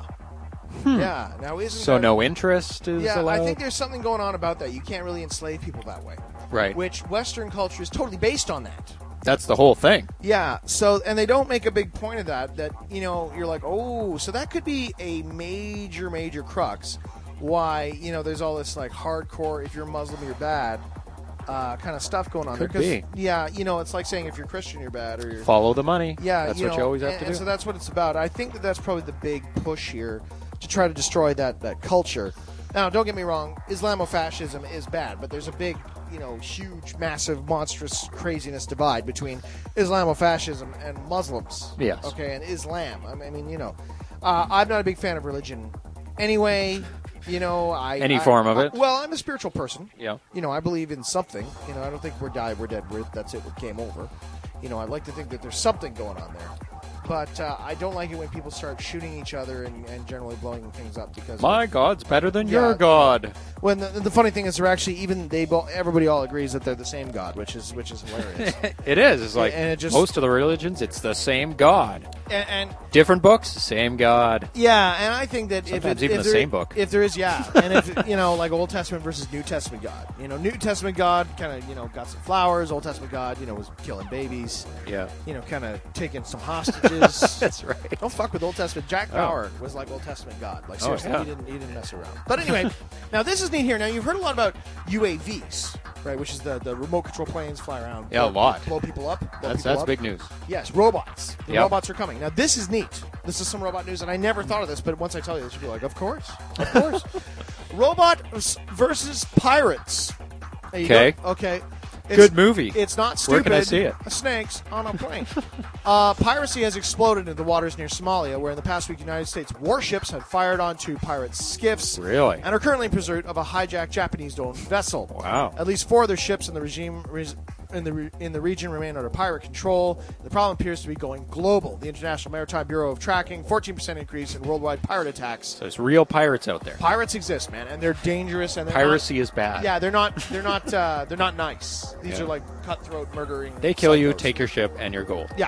Yeah. Now, isn't So that, no interest is Yeah, allowed? I think there's something going on about that. You can't really enslave people that way. Right. Which Western culture is totally based on that. That's the whole thing. Yeah, so, and they don't make a big point of that, that, you know, you're like, oh, so that could be a major, major crux why, you know, there's all this, like, hardcore, if you're Muslim, you're bad, uh, kind of stuff going on Could there. 'Cause, be. Yeah, you know, it's like saying if you're Christian, you're bad, or you're... Follow the money. Yeah, That's you what know, you always have and, to and do. so that's what it's about. I think that that's probably the big push here to try to destroy that, that culture. Now, don't get me wrong, Islamofascism is bad, but there's a big, you know, huge, massive, monstrous craziness divide between Islamofascism and Muslims. Yes. Okay, and Islam. I mean, I mean, you know, uh, I'm not a big fan of religion anyway. You know, I Any I- form of I- it? well, I'm a spiritual person. Yeah. You know, I believe in something. You know, I don't think we're died, we're dead, we're, that's it, we're game over. You know, I'd like to think that there's something going on there. But uh, I don't like it when people start shooting each other and, and generally blowing things up because My God's better than Yeah. your God. when the, the funny thing is they're actually even they bo- everybody all agrees that they're the same God, which is which is hilarious. It is. It's like And it just- most of the religions, it's the same God. and, and Different books, same God. yeah, and I think that if, Sometimes it, even if the there- same book. if there is yeah, and if you know like Old Testament versus New Testament God, you know New Testament God kind of you know got some flowers, Old Testament God you know was killing babies, Yeah. you know kind of taking some hostages. That's right. Don't fuck with Old Testament. Jack Bauer was like Old Testament God. Like Oh, seriously, yeah. he didn't he didn't mess around. But anyway, now this is neat here. Now, you've heard a lot about U A Vs, right, which is the, the remote control planes fly around. Yeah, blow, a lot. Blow people up. Blow That's people that's up. big news. Yes, robots. The Yep. robots are coming. Now, this is neat. This is some robot news, and I never thought of this, but once I tell you this, you'll be like, of course. Of course. Robot versus pirates. There you Okay. go. Okay. It's, Good movie. It's not Where stupid. can I see it? Snakes on a plane. uh, piracy has exploded in the waters near Somalia, where in the past week United States warships have fired onto pirate skiffs. Really? And are currently in pursuit of a hijacked Japanese-owned vessel. Wow. At least four of their ships in the regime res- in the re- in the region remain under pirate control. The problem appears to be going global. The International Maritime Bureau of tracking fourteen percent increase in worldwide pirate attacks. So there's real pirates out there. Pirates exist, man, and they're dangerous. And they're Piracy not, is bad. Yeah, they're not. They're not. Uh, they're not nice. These Yeah. are like cutthroat murdering. They kill you, psychos. take your ship, and your gold. Yeah.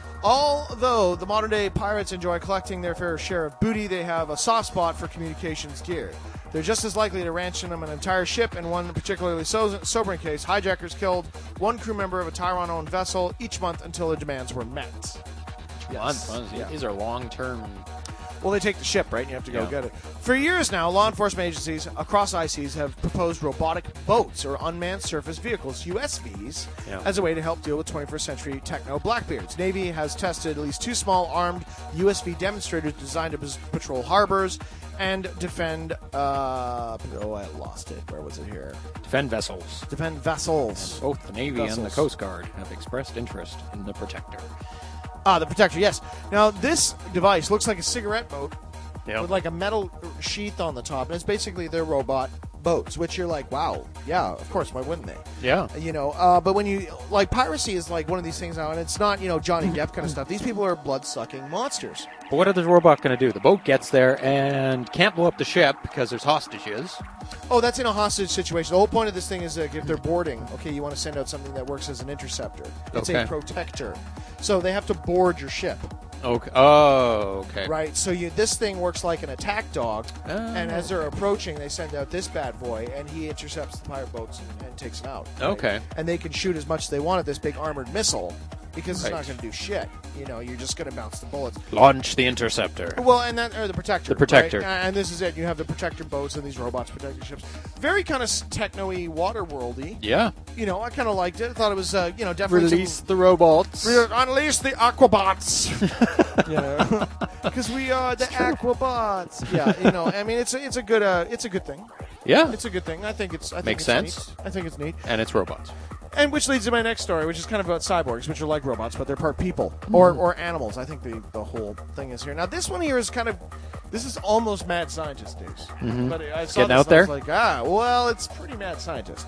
Although the modern day pirates enjoy collecting their fair share of booty, they have a soft spot for communications gear. They're just as likely to ransom an entire ship. In one particularly so- sobering case, hijackers killed one crew member of a Taiwan-owned vessel each month until their demands were met. Months, months. Yeah. These are long-term. Well, they take the ship, right? And you have to go Yeah. get it. For years now, law enforcement agencies across I Cs have proposed robotic boats or unmanned surface vehicles, U S Vs, Yeah. as a way to help deal with twenty-first century techno blackbeards. Navy has tested at least two small armed U S V demonstrators designed to pos- patrol harbors and defend. Uh, oh, I lost it. Where was it here? Defend vessels. Defend vessels. Both the Navy and the Vessels. Coast Guard have expressed interest in the Protector. Ah, the Protector, yes. Now, this device looks like a cigarette boat Yep. with like a metal sheath on the top, and it's basically their robot boats, which you're like, wow, yeah, of course, why wouldn't they? Yeah. You know, uh, but when you, like, piracy is like one of these things now, and it's not, you know, Johnny Depp kind of stuff. These people are blood-sucking monsters. But what is the robot going to do? The boat gets there and can't blow up the ship because there's hostages. Oh, that's in a hostage situation. The whole point of this thing is that if they're boarding, okay, you want to send out something that works as an interceptor. It's a Okay. protector. So they have to board your ship. Okay. Oh, okay. Right, so you this thing works like an attack dog, Oh. and as they're approaching, they send out this bad boy, and he intercepts the pirate boats and, and takes them out. right? Okay. And they can shoot as much as they want at this big armored missile, because it's Right. not going to do shit. You know, you're just going to bounce the bullets. Launch the interceptor. Well, and that or the protector. The Protector. right? And this is it. You have the protector boats and these robots protecting ships. Very kind of techno-y, water-worldy. Yeah. You know, I kind of liked it. I thought it was, uh, you know, definitely some- Release the robots. Re- Unleash the Aquabots. you know, because we are the Aquabots. Yeah, you know, I mean, it's a, it's a good, uh, it's a good thing. Yeah. It's a good thing. I think it's. I think Makes it's sense. neat. I think it's neat. And it's robots. And which leads to my next story, which is kind of about cyborgs, which are like robots, but they're part people or or animals. I think the the whole thing is here. Now, this one here is kind of. This is almost mad scientist news. But I saw Getting this out and I there? was like, ah, well, it's pretty mad scientist.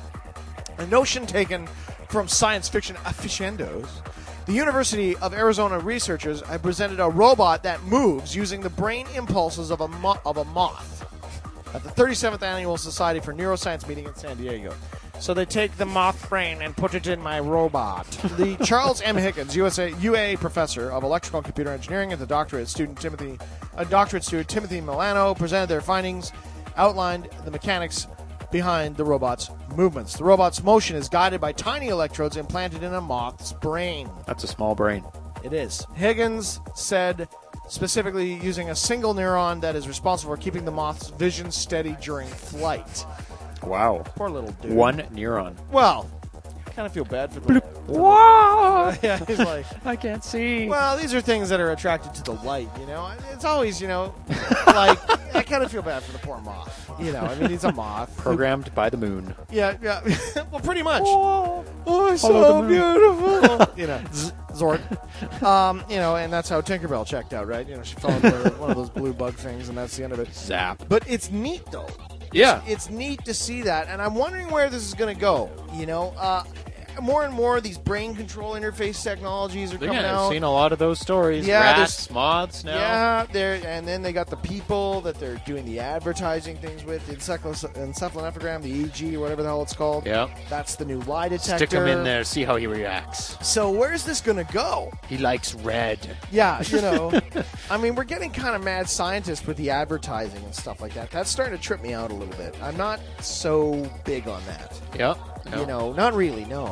A notion taken from science fiction aficionados. The University of Arizona researchers have presented a robot that moves using the brain impulses of a mo- of a moth at the thirty-seventh Annual Society for Neuroscience meeting in San Diego. So they take the moth brain and put it in my robot. The Charles M. Higgins, U S A, U A professor of electrical and computer engineering, and the doctorate student Timothy, a doctorate student Timothy Milano presented their findings, outlined the mechanics behind the robot's movements. The robot's motion is guided by tiny electrodes implanted in a moth's brain. That's a small brain. It is. Higgins said specifically using a single neuron that is responsible for keeping the moth's vision steady during flight. Wow. Poor little dude. One neuron. Well, I kind of feel bad for the. Wow. Yeah, he's like, I can't see. well, these are things that are attracted to the light, you know? It's always, you know, like, I kind of feel bad for the poor moth. You know, I mean, he's a moth. Programmed by the moon. Yeah, yeah. Well, pretty much. Oh, Oh, Follow the so beautiful. You know, Z- Zord. Um, you know, and that's how Tinkerbell checked out, right? You know, she followed one of- one of those blue bug things, and that's the end of it. Zap. But it's neat, though. Yeah. It's neat to see that, and I'm wondering where this is going to go. You know, uh, more and more of these brain control interface technologies are coming Yeah, out. I've seen a lot of those stories. Yeah, Rats, moths now. Yeah, they're, and then they got the people that they're doing the advertising things with, the encephalo- encephalophogram, the E E G, or whatever the hell it's called. Yeah. That's the new lie detector. Stick him in there, see how he reacts. So where's this going to go? He likes red. Yeah, you know, I mean, we're getting kind of mad scientist with the advertising and stuff like that. That's starting to trip me out a little bit. I'm not so big on that. Yeah. yeah. You know, not really, no.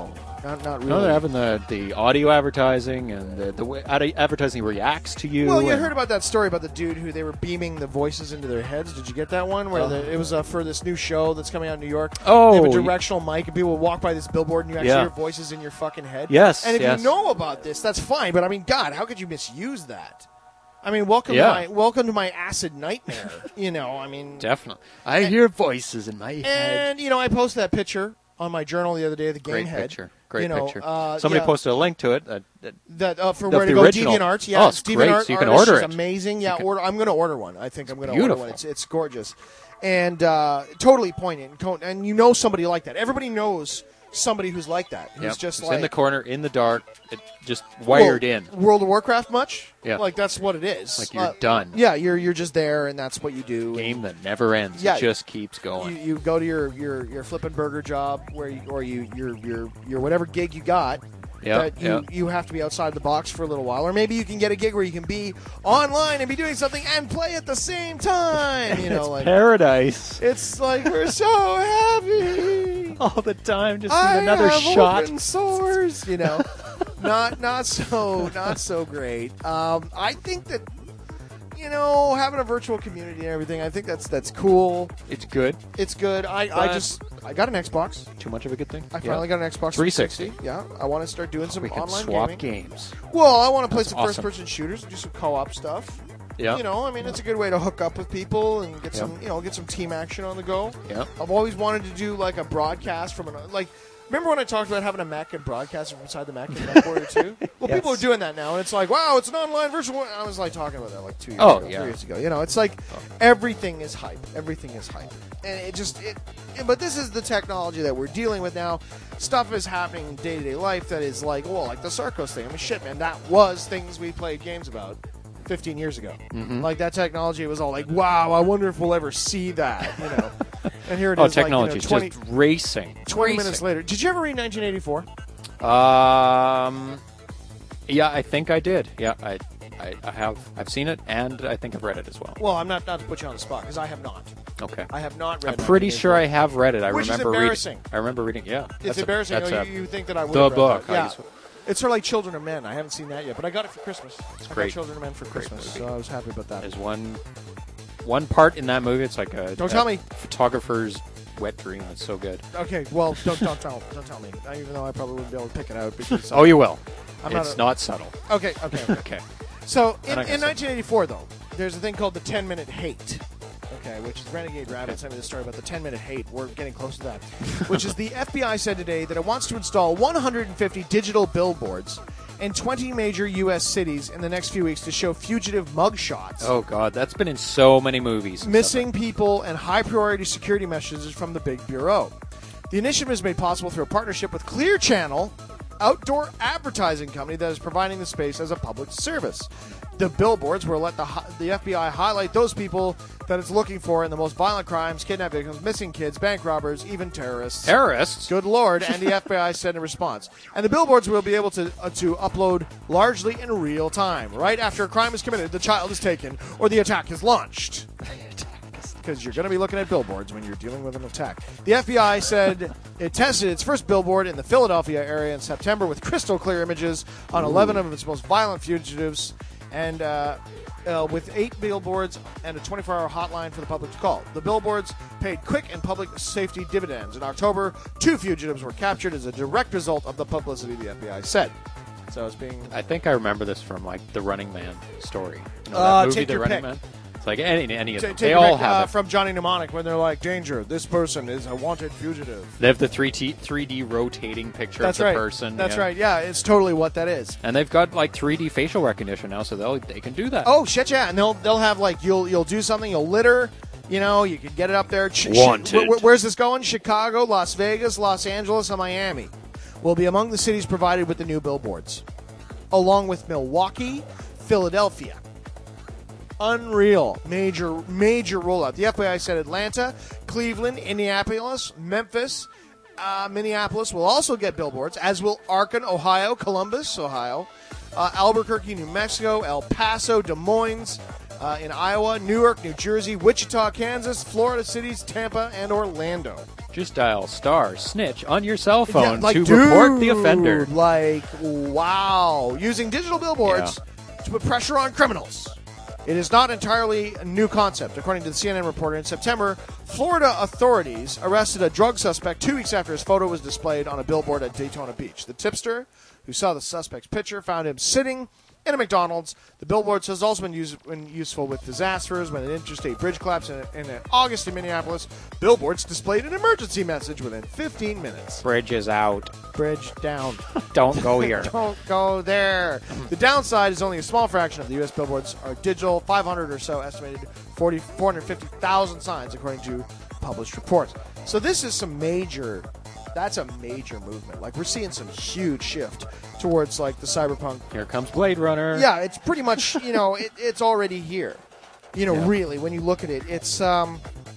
Not, not really. No, they're having the, the audio advertising and the, the way ad- advertising reacts to you. Well, you and- heard about that story about the dude who they were beaming the voices into their heads. Did you get that one? Where Oh. the, it was uh, for this new show that's coming out in New York. Oh, They have a y- directional mic, and people will walk by this billboard, and you actually Yeah. hear voices in your fucking head. Yes, And if yes. you know about this, that's fine. But I mean, God, how could you misuse that? I mean, welcome Yeah. to my welcome to my acid nightmare. You know, I mean, Definitely. I hear voices in my head. and you know, I posted that picture on my journal the other day of the game Great head. picture. Great you know, picture. Uh, Somebody yeah. posted a link to it. Uh, that- That uh, for Of where to the go, original. DeviantArt. Yeah, Oh, it's great, DeviantArt so you can artist order is it. amazing. Yeah, can- order. I'm going to order one. I think I'm going to order Beautiful. one. It's it's gorgeous, and uh, totally poignant. Co- And you know somebody like that. Everybody knows somebody who's like that. Who's Yep. just It's like in the corner, in the dark, it just wired Well, in. World of Warcraft much? Yeah. Like that's what it is. Like you're Uh, done. Yeah, you're you're just there, and that's what you do. Game that never ends. Yeah. It just keeps You, going. you go to your your your flipping burger job where you or you your your your whatever gig you got. Yep, that you, yep. you have to be outside the box for a little while, or maybe you can get a gig where you can be online and be doing something and play at the same time. You know, it's like paradise. it's like we're so happy. All the time, just I need another have shot. open sores. You know, not not so not so great. Um, I think that you know having a virtual community and everything. I think that's that's cool. It's good. It's good. I, I But- just I got an Xbox. Too much of a good thing? I finally got an Xbox three sixty. Yeah, I want to start doing some We can online swap gaming. games. Well, I want to play That's some awesome. first-person shooters, do some co-op stuff. Yeah. You know, I mean, it's a good way to hook up with people and get Yeah. some, you know, get some team action on the go. Yeah. I've always wanted to do like a broadcast from an like. Remember when I talked about having a Mac and broadcasting from inside the Mac and Mac Warrior two? Well, Yes. people are doing that now, and it's like, wow, it's an online version. I was like talking about that like two years Oh, ago, yeah. three years ago. You know, it's like everything is hype. Everything is hype, and it just it. But this is the technology that we're dealing with now. Stuff is happening in day-to-day life that is like, well, like the Sarcos thing. I mean, shit, man, that was things we played games about fifteen years ago. Mm-hmm. Like that technology was all like, wow, I wonder if we'll ever see that. You know, and here it Oh, is. technology like, you know, is just racing. twenty Racing. minutes later. Did you ever read nineteen eighty-four? Um, yeah, I think I did. Yeah, I, I, I have. I've seen it, and I think I've read it as well. Well, I'm not not to put you on the spot because I have not. Okay. I have not read. I'm pretty sure I nineteen eighty-four. have read it. I Which is remember embarrassing. reading. I remember reading. Yeah, It's that's a- embarrassing. that's oh, a- you, you think that I would the have read book. that. I Yeah. just- It's sort of like Children of Men. I haven't seen that yet, but I got it for Christmas. It's I great. got Children of Men for Great Christmas, movie. so I was happy about that. There's one, one part in that movie. It's like a Don't a tell me. photographer's wet dream. It's so good. Okay, well, don't don't tell don't tell me. I- Even though I probably wouldn't be able to pick it out because. Oh, you will. I'm not it's a- not subtle. Okay, okay. okay. Okay. So in, I'm not gonna in say. nineteen eighty-four, though, there's a thing called the ten-minute hate. Okay, which is Renegade Rabbit sent me the story about the ten-minute hate. We're getting close to that. Which is the F B I said today that it wants to install one hundred fifty digital billboards in twenty major U S cities in the next few weeks to show fugitive mugshots. Oh God, that's been in so many movies. and Missing people and high priority security messages from the big bureau. The initiative is made possible through a partnership with Clear Channel, outdoor advertising company that is providing the space as a public service. The billboards will let the hi- the F B I highlight those people that it's looking for in the most violent crimes, kidnapped victims, missing kids, bank robbers, even terrorists. stuff. Terrorists. Good Lord, and the F B I said in response. And the billboards will be able to uh, to upload largely in real time. Right after a crime is committed, the child is taken, or the attack is launched. Because you're going to be looking at billboards when you're dealing with an attack. The F B I said it tested its first billboard in the Philadelphia area in September with crystal clear images on eleven of its most violent fugitives, and uh, uh, with eight billboards and a twenty-four hour hotline for the public to call. The billboards paid quick and public safety dividends. In October, two fugitives were captured as a direct result of the publicity, the F B I said. So it's being... I think I remember this from like the Running Man story. You know, Uh, that movie, take The your Running pick. Man. It's like any any of Ta- them. take They it all back, have uh, it. from Johnny Mnemonic when they're like, danger, this person is a wanted fugitive. They have the three D rotating picture That's of the right. person. That's yeah. right. Yeah, it's totally what that is. And they've got like three D facial recognition now, so they'll they can do that. Oh shit, yeah, and they'll they'll have like you'll you'll do something, you'll litter, you know, you can get it up there. Ch- ch- Wanted. wh- wh- where's this going? Chicago, Las Vegas, Los Angeles, and Miami will be among the cities provided with the new billboards, along with Milwaukee, Philadelphia. Unreal, major major rollout. The F B I said Atlanta, Cleveland, Indianapolis, Memphis, uh, Minneapolis will also get billboards, as will Arkin, Ohio, Columbus, Ohio, uh, Albuquerque, New Mexico, El Paso, Des Moines, uh, in Iowa, Newark, New Jersey, Wichita, Kansas, Florida cities, Tampa, and Orlando. Just dial star snitch on your cell phone Yeah, like, to dude, report the offender. Like, wow. Using digital billboards to put pressure on criminals. It is not entirely a new concept. According to the C N N reporter, in September, Florida authorities arrested a drug suspect two weeks after his photo was displayed on a billboard at Daytona Beach. The tipster, who saw the suspect's picture, found him sitting in a McDonald's. The billboard has also been, used, been useful with disasters. When an interstate bridge collapsed in, in August in Minneapolis, billboards displayed an emergency message within fifteen minutes. Bridge is out. Bridge down. Don't go here. Don't go there. The downside is only a small fraction of the U S billboards are digital. five hundred or so estimated, forty, four hundred fifty thousand signs, according to published reports. So this is some major, that's a major movement. Like, we're seeing some huge shift towards, like, the cyberpunk. Here comes Blade Runner. Yeah, it's pretty much, you know, it, it's already here. You know, Yeah. really, when you look at it, it's, um,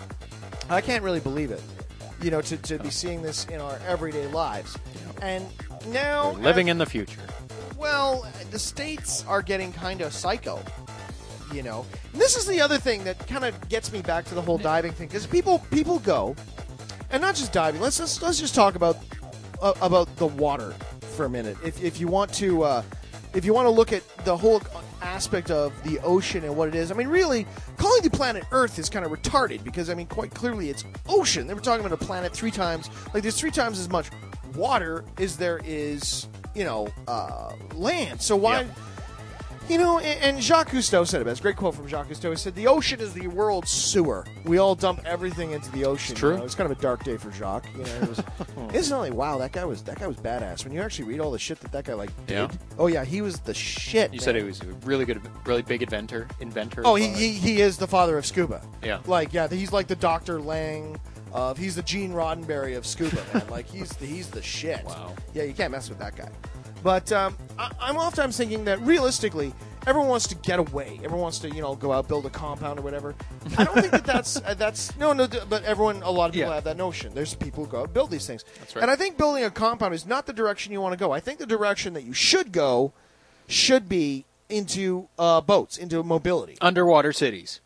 I can't really believe it, you know, to, to be seeing this in our everyday lives. And now... We're living as- in the future. well, the states are getting kind of psycho, you know. And this is the other thing that kind of gets me back to the whole diving thing, because people people go, and not just diving. Let's let's, let's just talk about uh, about the water for a minute. If if you want to uh, if you want to look at the whole aspect of the ocean and what it is, I mean, really, calling the planet Earth is kind of retarded, because I mean, quite clearly, it's ocean. They were talking about a planet three times, like there's three times as much water as there is, you know, uh, land. So why, Yep. you know, and, and Jacques Cousteau said it best. Great quote from Jacques Cousteau. He said, "The ocean is the world's sewer. We all dump everything into the ocean." It's true. You know, it's kind of a dark day for Jacques. You know, it was, it's not like, wow, that guy was that guy was badass. When you actually read all the shit that that guy like did, Yeah. oh yeah, he was the shit. You man. said he was a really good, really big inventor. Inventor. Oh, as he, well. he he is the father of scuba. Yeah. Like, yeah, he's like the Doctor Lang of, he's the Gene Roddenberry of scuba, man. Like, he's the, he's the shit. Wow. Yeah, you can't mess with that guy. But um, I, I'm oftentimes thinking that realistically, everyone wants to get away. Everyone wants to, you know, go out, build a compound or whatever. I don't think that that's uh, that's no, no. But everyone, a lot of people Yeah. have that notion. There's people who go out and build these things. That's right. And I think building a compound is not the direction you want to go. I think the direction that you should go should be into uh, boats, into mobility. Underwater cities.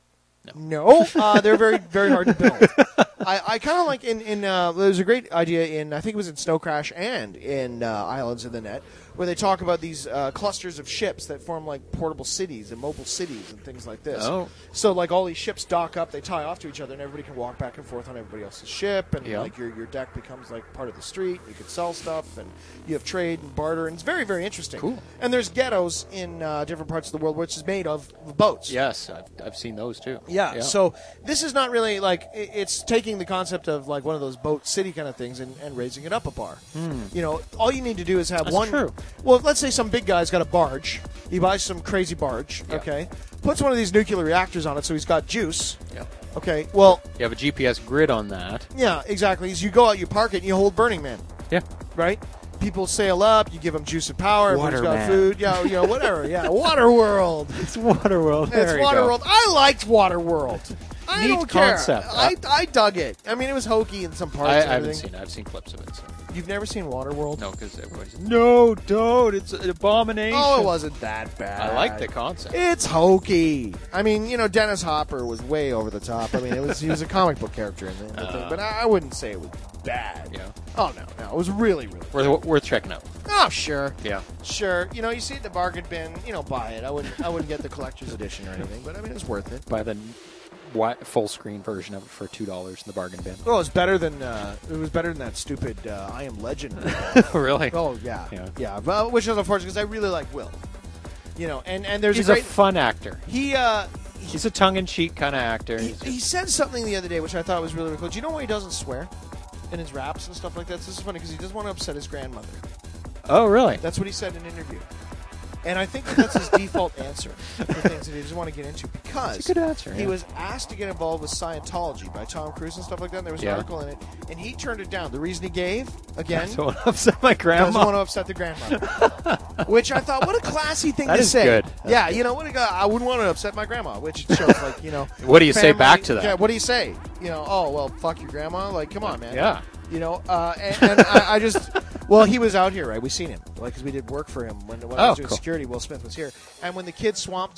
No, uh, they're very, very hard to build. I, I kind of like in in uh, there's a great idea in, I think it was in Snow Crash and in uh, Islands of the Net, where they talk about these uh, clusters of ships that form like portable cities and mobile cities and things like this. Oh. So like all these ships dock up, they tie off to each other, and everybody can walk back and forth on everybody else's ship, and Yeah. like your your deck becomes like part of the street. You can sell stuff, and you have trade and barter, and it's very, very interesting. Cool. And there's ghettos in uh, different parts of the world, which is made of boats. Yes, I've, I've seen those too. Yeah, so this is not really like i- it's taking the concept of like one of those boat city kind of things and, and raising it up a bar. You know, all you need to do is have That's one. true. Well, let's say some big guy's got a barge. He buys some crazy barge. Yeah. Okay, puts one of these nuclear reactors on it, so he's got juice. Yeah. Okay, well, You have a G P S grid on that. yeah, exactly. As you go out, you park it, and you hold Burning Man. Yeah. Right. People sail up. You give them juice and power. Everyone's got Waterman. food. Yeah, you know, whatever. Yeah, Waterworld. It's Waterworld. It's Waterworld. I liked Waterworld. I Neat don't care. concept. I, I dug it. I mean, it was hokey in some parts. I, I and haven't everything. seen it. I've seen clips of it. So. You've never seen Waterworld? No, because everybody's no, don't. It's an abomination. Oh, it wasn't that bad. I like the concept. It's hokey. I mean, you know, Dennis Hopper was way over the top. I mean, it was he was a comic book character in the, in the thing, but I, I wouldn't say it was bad. Yeah. Oh no, no, it was really, really. Worth, worth checking out. Oh sure. Yeah. Sure. You know, you see it in the bargain bin. You know, buy it. I wouldn't. I wouldn't get the collector's edition or anything, but I mean, it's worth it. Buy the wi- full screen version of it for two dollars in the bargain bin. Oh, it's better than uh, it was better than that stupid uh, I Am Legend. Really? Oh yeah, Yeah. yeah. Well, which is unfortunate because I really like Will. You know, and and there's He's a a great fun actor. he uh He's a tongue-in-cheek kind of actor. he, He's he said something the other day which I thought was really, really cool. Do you know why he doesn't swear in his raps and stuff like that? This is funny because he doesn't want to upset his grandmother. oh, really? That's what he said in an interview. And I think that that's his default answer for things that he doesn't want to get into because It's a good answer, he yeah. was asked to get involved with Scientology by Tom Cruise and stuff like that. And there was an Yeah. article in it, and he turned it down. The reason he gave, again, Don't want to upset my doesn't grandma. want to upset the grandmother. Which I thought, what a classy thing That to is say. good. That's yeah, you know, what a guy, I wouldn't want to upset my grandma, which shows, like, you know. What do you say family- back to that? Yeah, what do you say? You know, oh, well, fuck your grandma? Like, come on, man. Yeah. You know, uh, and, and I, I just, well, he was out here, right? We seen him, like, because we did work for him when, when I Oh, was doing cool. security. Will Smith was here, and when the kids swamped him,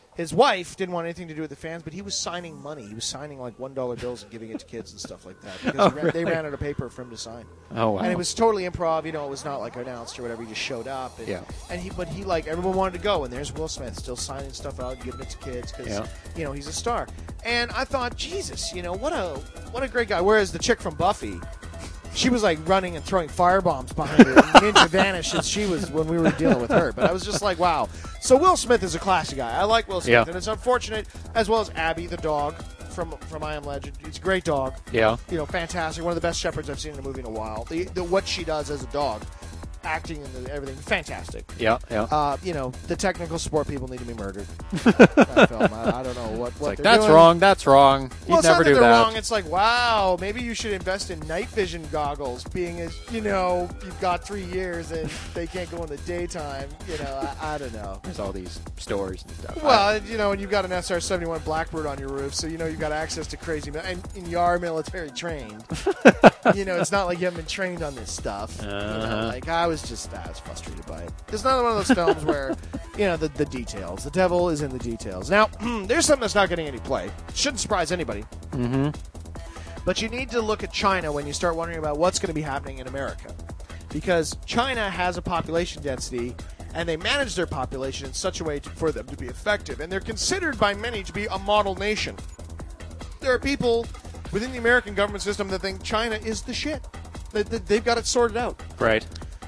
his wife didn't want anything to do with the fans, but he was signing money. He was signing like one dollar bills and giving it to kids and stuff like that because Oh, he ran, really? they ran out of paper for him to sign. Oh, wow. And it was totally improv. You know, it was not like announced or whatever. He just showed up. And, Yeah. And he, but he like everyone wanted to go, and there's Will Smith still signing stuff out, and giving it to kids because Yeah. you know he's a star. And I thought, Jesus, you know what a what a great guy. Whereas the chick from Buffy. She was like running and throwing firebombs behind her. And Ninja vanished as she was when we were dealing with her. But I was just like, wow. So Will Smith is a classy guy. I like Will Smith, Yeah. and it's unfortunate, as well as Abby, the dog from from I Am Legend. He's a great dog. Yeah. You know, fantastic. One of the best shepherds I've seen in a movie in a while. The, the what she does as a dog, acting and the, everything, fantastic. Yeah, yeah. Uh, you know, the technical support people need to be murdered. That film. I, I don't know what. It's what like, they're that's doing. wrong, that's wrong. You'd Well, it's never not that do they're that. wrong. It's like, wow, maybe you should invest in night vision goggles, being as, you know, you've got three years and they can't go in the daytime. You know, I, I don't know. There's all these stores and stuff. Well, you know, and you've got an S R seventy-one Blackbird on your roof, so you know you've got access to crazy, mil- and, and you are military trained. You know, it's not like you haven't been trained on this stuff. You know, Uh-huh. like, I was just, I was frustrated by it. It's another one of those films where, you know, the, the details. The devil is in the details. Now, there's something that's not getting any play. Shouldn't surprise anybody. Mm-hmm. But you need to look at China when you start wondering about what's going to be happening in America. Because China has a population density, and they manage their population in such a way to, for them to be effective. And they're considered by many to be a model nation. There are people within the American government system that think China is the shit. They, they, they've got it sorted out. Right.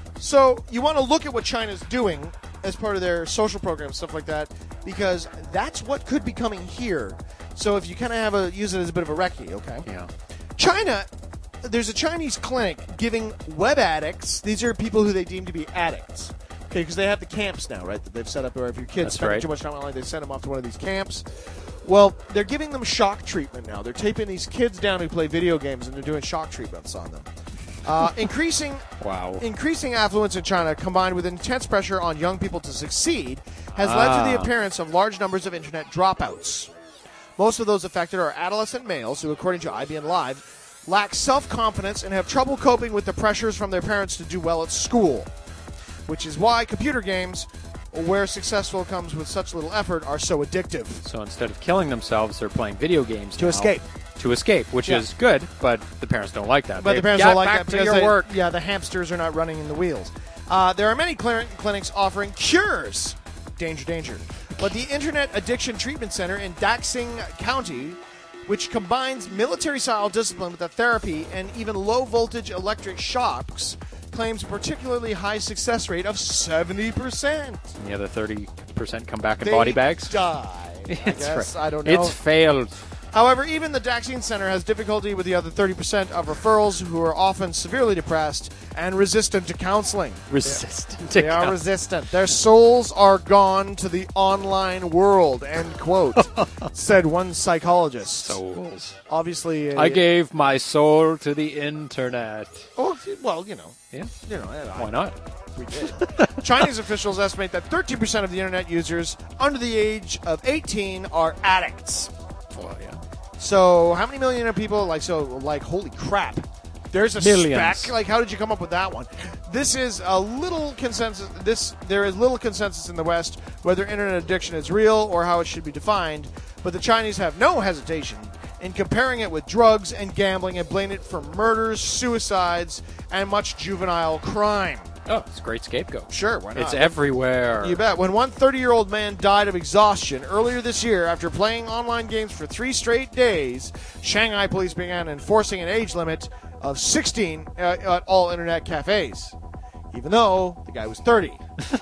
So you want to look at what China's doing as part of their social programs, stuff like that, because that's what could be coming here. So if you kind of have a use it as a bit of a recce, okay? Yeah. China, there's a Chinese clinic giving web addicts. These are people who they deem to be addicts, okay? Because they have the camps now, right? That they've set up where if your kids That's spend right. too much time online, they send them off to one of these camps. Well, they're giving them shock treatment now. They're taping these kids down who play video games, and they're doing shock treatments on them. Uh, increasing Wow. increasing affluence in China, combined with intense pressure on young people to succeed, has led to the Ah. appearance of large numbers of internet dropouts. Most of those affected are adolescent males who, according to I B N Live, lack self-confidence and have trouble coping with the pressures from their parents to do well at school, which is why computer games, where successful comes with such little effort, are so addictive. So instead of killing themselves, they're playing video games To now escape. To escape, which Yeah. is good, but the parents don't like that. But They the parents get don't like back that to because your they- work. yeah, the hamsters are not running in the wheels. Uh, there are many clin- clinics offering cures. Danger, danger. But the Internet Addiction Treatment Center in Daxing County, which combines military-style discipline with a therapy and even low-voltage electric shocks, claims a particularly high success rate of seventy percent. And the other thirty percent come back in They body bags. die. I It's guess. right. I don't know. It's failed. However, even the Daxing Center has difficulty with the other thirty percent of referrals who are often severely depressed and resistant to counseling. Resistant. They are resistant. Their souls are gone to the online world, end quote, said one psychologist. Souls. Obviously, uh, I gave my soul to the internet. Oh, well, you know. Yeah. You know, I- Why not? We did. Chinese officials estimate that thirteen percent of the internet users under the age of eighteen are addicts. Well, yeah. So, how many million are people? Like, so, like, holy crap. There's a Millions. spec. Like, how did you come up with that one? This is a little consensus. This there is little consensus in the West whether internet addiction is real or how it should be defined. But the Chinese have no hesitation in comparing it with drugs and gambling and blame it for murders, suicides, and much juvenile crime. Oh, it's a great scapegoat. Sure, why not? It's everywhere. You bet. When one thirty-year-old man died of exhaustion earlier this year after playing online games for three straight days, Shanghai police began enforcing an age limit of sixteen uh, at all internet cafes, even though the guy was thirty.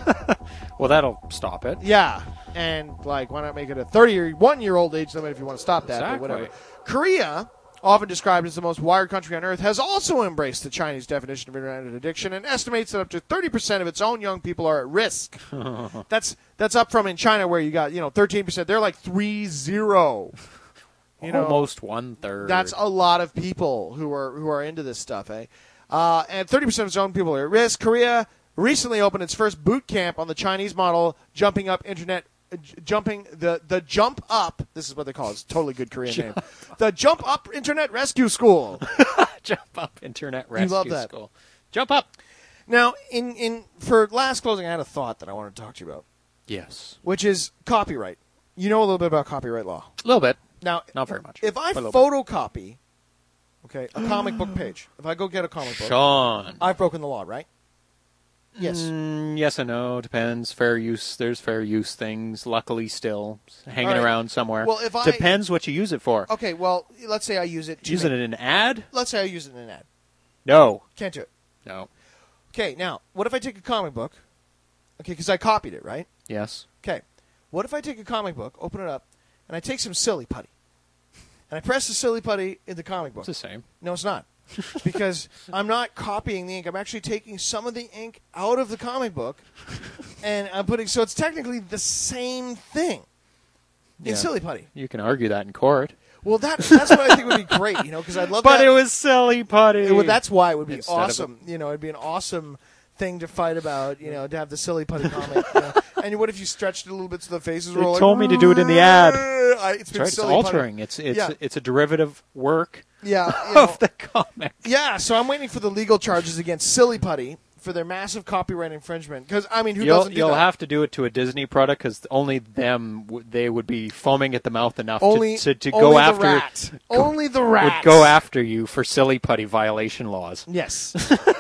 Well, that'll stop it. Yeah, and like, why not make it a thirty-one-year-old age limit if you want to stop that? But Exactly. whatever. Korea, often described as the most wired country on earth, has also embraced the Chinese definition of internet addiction and estimates that up to thirty percent of its own young people are at risk. that's that's up from in China where you got, you know, thirteen percent. They're like three zero. You know, Almost one third. that's a lot of people who are who are into this stuff, eh? Uh, and thirty percent of its own people are at risk. Korea recently opened its first boot camp on the Chinese model, jumping up internet, uh, j- jumping the the jump up. This is what they call it. It's a totally good Korean name. The Jump Up Internet Rescue School. Jump up internet rescue love that. school. Jump up. Now, in in for last closing, I had a thought that I wanted to talk to you about, Yes. which is copyright. You know a little bit about copyright law. A little bit. Now, Not very much. If I but a little bit. photocopy, okay, a comic book page, if I go get a comic book, Sean. I've broken the law, right? Yes. Mm, yes and no. Depends. Fair use. There's fair use things. Luckily, still hanging All right. around somewhere. Well, if I- Depends what you use it for. Okay, well, let's say I use it to Use it make- in an ad? Let's say I use it in an ad. No. Can't do it. No. Okay, now, what if I take a comic book? Okay, because I copied it, right? Yes. Okay. What if I take a comic book, open it up, and I take some silly putty, and I press the silly putty in the comic book? It's the same. No, it's not. Because I'm not copying the ink. I'm actually taking some of the ink out of the comic book, and I'm putting. So it's technically the same thing in Yeah. silly putty. You can argue that in court. Well, that that's what I think would be great, you know, because I'd love But that. it was silly putty. It would- that's why it would be Instead of awesome. You know, it'd be an awesome thing to fight about. You know, to have the silly putty comic. You know? And what if you stretched it a little bit so the faces were They all told like, me to do it in the ad. I, it's That's been right. It's silly altering. Putty. It's it's Yeah. it's a derivative work Yeah, you know. of the comic. Yeah, so I'm waiting for the legal charges against Silly Putty for their massive copyright infringement. Because I mean, who You'll doesn't do you'll that? have to do it to a Disney product because only them w- they would be foaming at the mouth enough only to to, to only go the after rat. Only the rat would go after you for silly putty violation laws. Yes.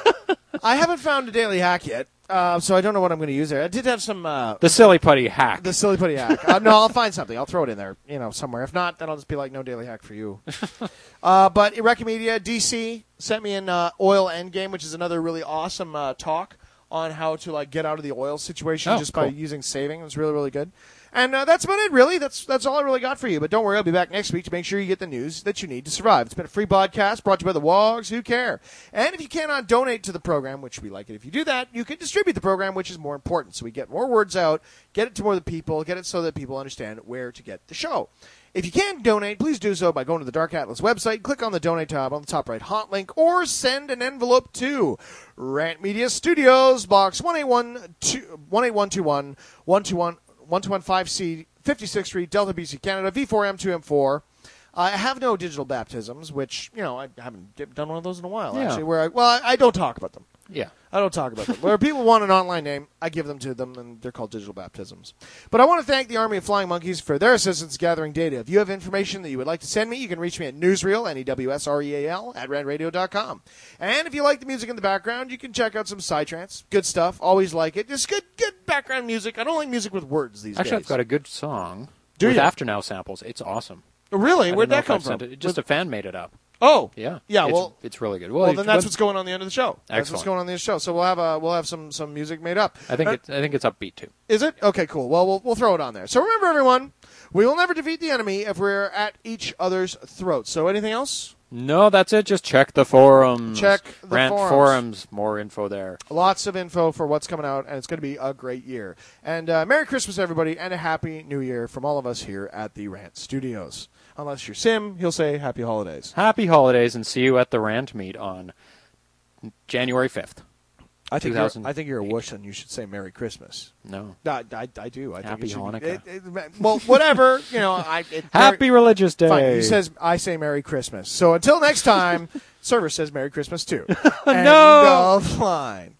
I haven't found a daily hack yet, uh, so I don't know what I'm going to use there. I did have some uh, The silly putty hack. the Silly Putty hack. Uh, no, I'll find something. I'll throw it in there, you know, somewhere. If not, then I'll just be like, no daily hack for you. uh, but Ireki Media, D C, sent me an uh, oil endgame, which is another really awesome uh, talk on how to like get out of the oil situation Oh, just by cool. using saving. It was really, really good. And uh, that's about it, really. That's that's all I really got for you. But don't worry, I'll be back next week to make sure you get the news that you need to survive. It's been a free podcast brought to you by the Wogs Who Care. And if you cannot donate to the program, which we like it if you do that, you can distribute the program, which is more important. So we get more words out, get it to more people, get it so that people understand where to get the show. If you can donate, please do so by going to the Dark Atlas website, click on the Donate tab on the top right hot link, or send an envelope to Rant Media Studios, Box one eight one two one, one two one, one two one five C, fifty-sixth Street, Delta, B C, Canada, V four M two M four. I have no digital baptisms, which, you know, I haven't d- done one of those in a while, Yeah. actually, where I, well, I, I don't talk about them. Yeah. I don't talk about them. Where people want an online name, I give them to them, and they're called digital baptisms. But I want to thank the Army of Flying Monkeys for their assistance gathering data. If you have information that you would like to send me, you can reach me at newsreel, N E W S R E A L, at rand radio dot com. And if you like the music in the background, you can check out some Psytrance. Good stuff. Always like it. Just good good background music. I don't like music with words these Actually, days. I've got a good song Do with ya? After Now samples. It's awesome. Really? I Where'd don't know that if come I've from? sent it. Just With- a fan made it up. Oh. Yeah. Yeah, It's- well, it's really good. well, then if- that's but what's going on the end of the show. That's what's Excellent. going on in the show. So we'll have a we'll have some some music made up. I think Uh, it's I think it's upbeat too. Is it? Okay, cool. Well, we'll we'll throw it on there. So remember, everyone, we will never defeat the enemy if we're at each other's throats. So anything else? No, that's it. Just check the forums. Check the Rant forums. forums. More info there. Lots of info for what's coming out, and it's going to be a great year. And uh, Merry Christmas, everybody, and a Happy New Year from all of us here at the Rant Studios. Unless you're Sim, he'll say Happy Holidays. Happy holidays, and see you at the Rant meet on January fifth. I think you're, two thousand I think you're a wuss, and you should say Merry Christmas. No. I, I, I do. I Happy think it should Hanukkah. Be, it, it, well, whatever. You know, I. It, Happy Merry- Religious Day. Fine. He says I say Merry Christmas. So until next time, Server says Merry Christmas too. End No! of line.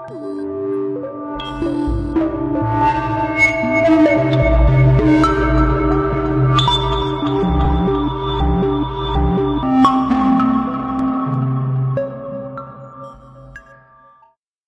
you.